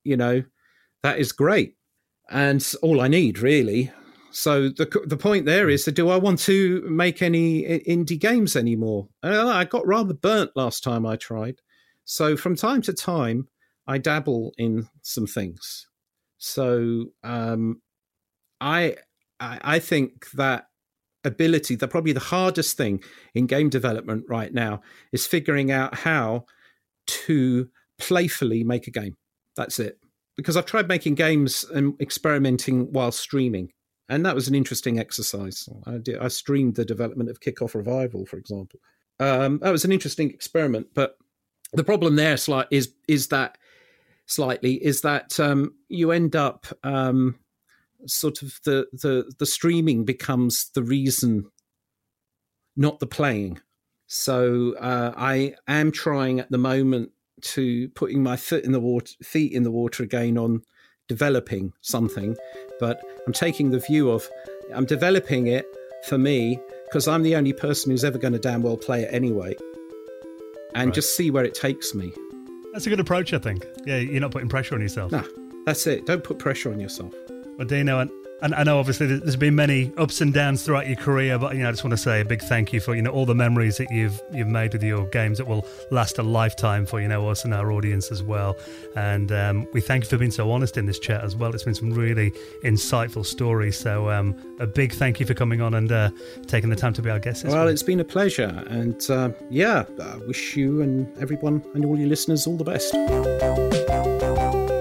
is great. And all I need, really. So the point there is, do I want to make any indie games anymore? I got rather burnt last time I tried. So from time to time, I dabble in some things. So I think that ability, probably the hardest thing in game development right now is figuring out how to playfully make a game. That's it. Because I've tried making games and experimenting while streaming, and that was an interesting exercise. I streamed the development of Kickoff Revival, for example. That was an interesting experiment, but the problem there is that you end up sort of the streaming becomes the reason, not the playing. So I am trying at the moment to putting my feet in the water again on developing something, but I'm taking the view of I'm developing it for me because I'm the only person who's ever going to damn well play it anyway, and just see where it takes me. That's a good approach, I think. Yeah, you're not putting pressure on yourself. No, that's it. Don't put pressure on yourself. Well, Dino, and I know obviously there's been many ups and downs throughout your career, but I just want to say a big thank you for all the memories that you've made with your games that will last a lifetime for us and our audience as well. And we thank you for being so honest in this chat as well. It's been some really insightful stories. So a big thank you for coming on and taking the time to be our guest. Well, it's been a pleasure, and I wish you and everyone and all your listeners all the best.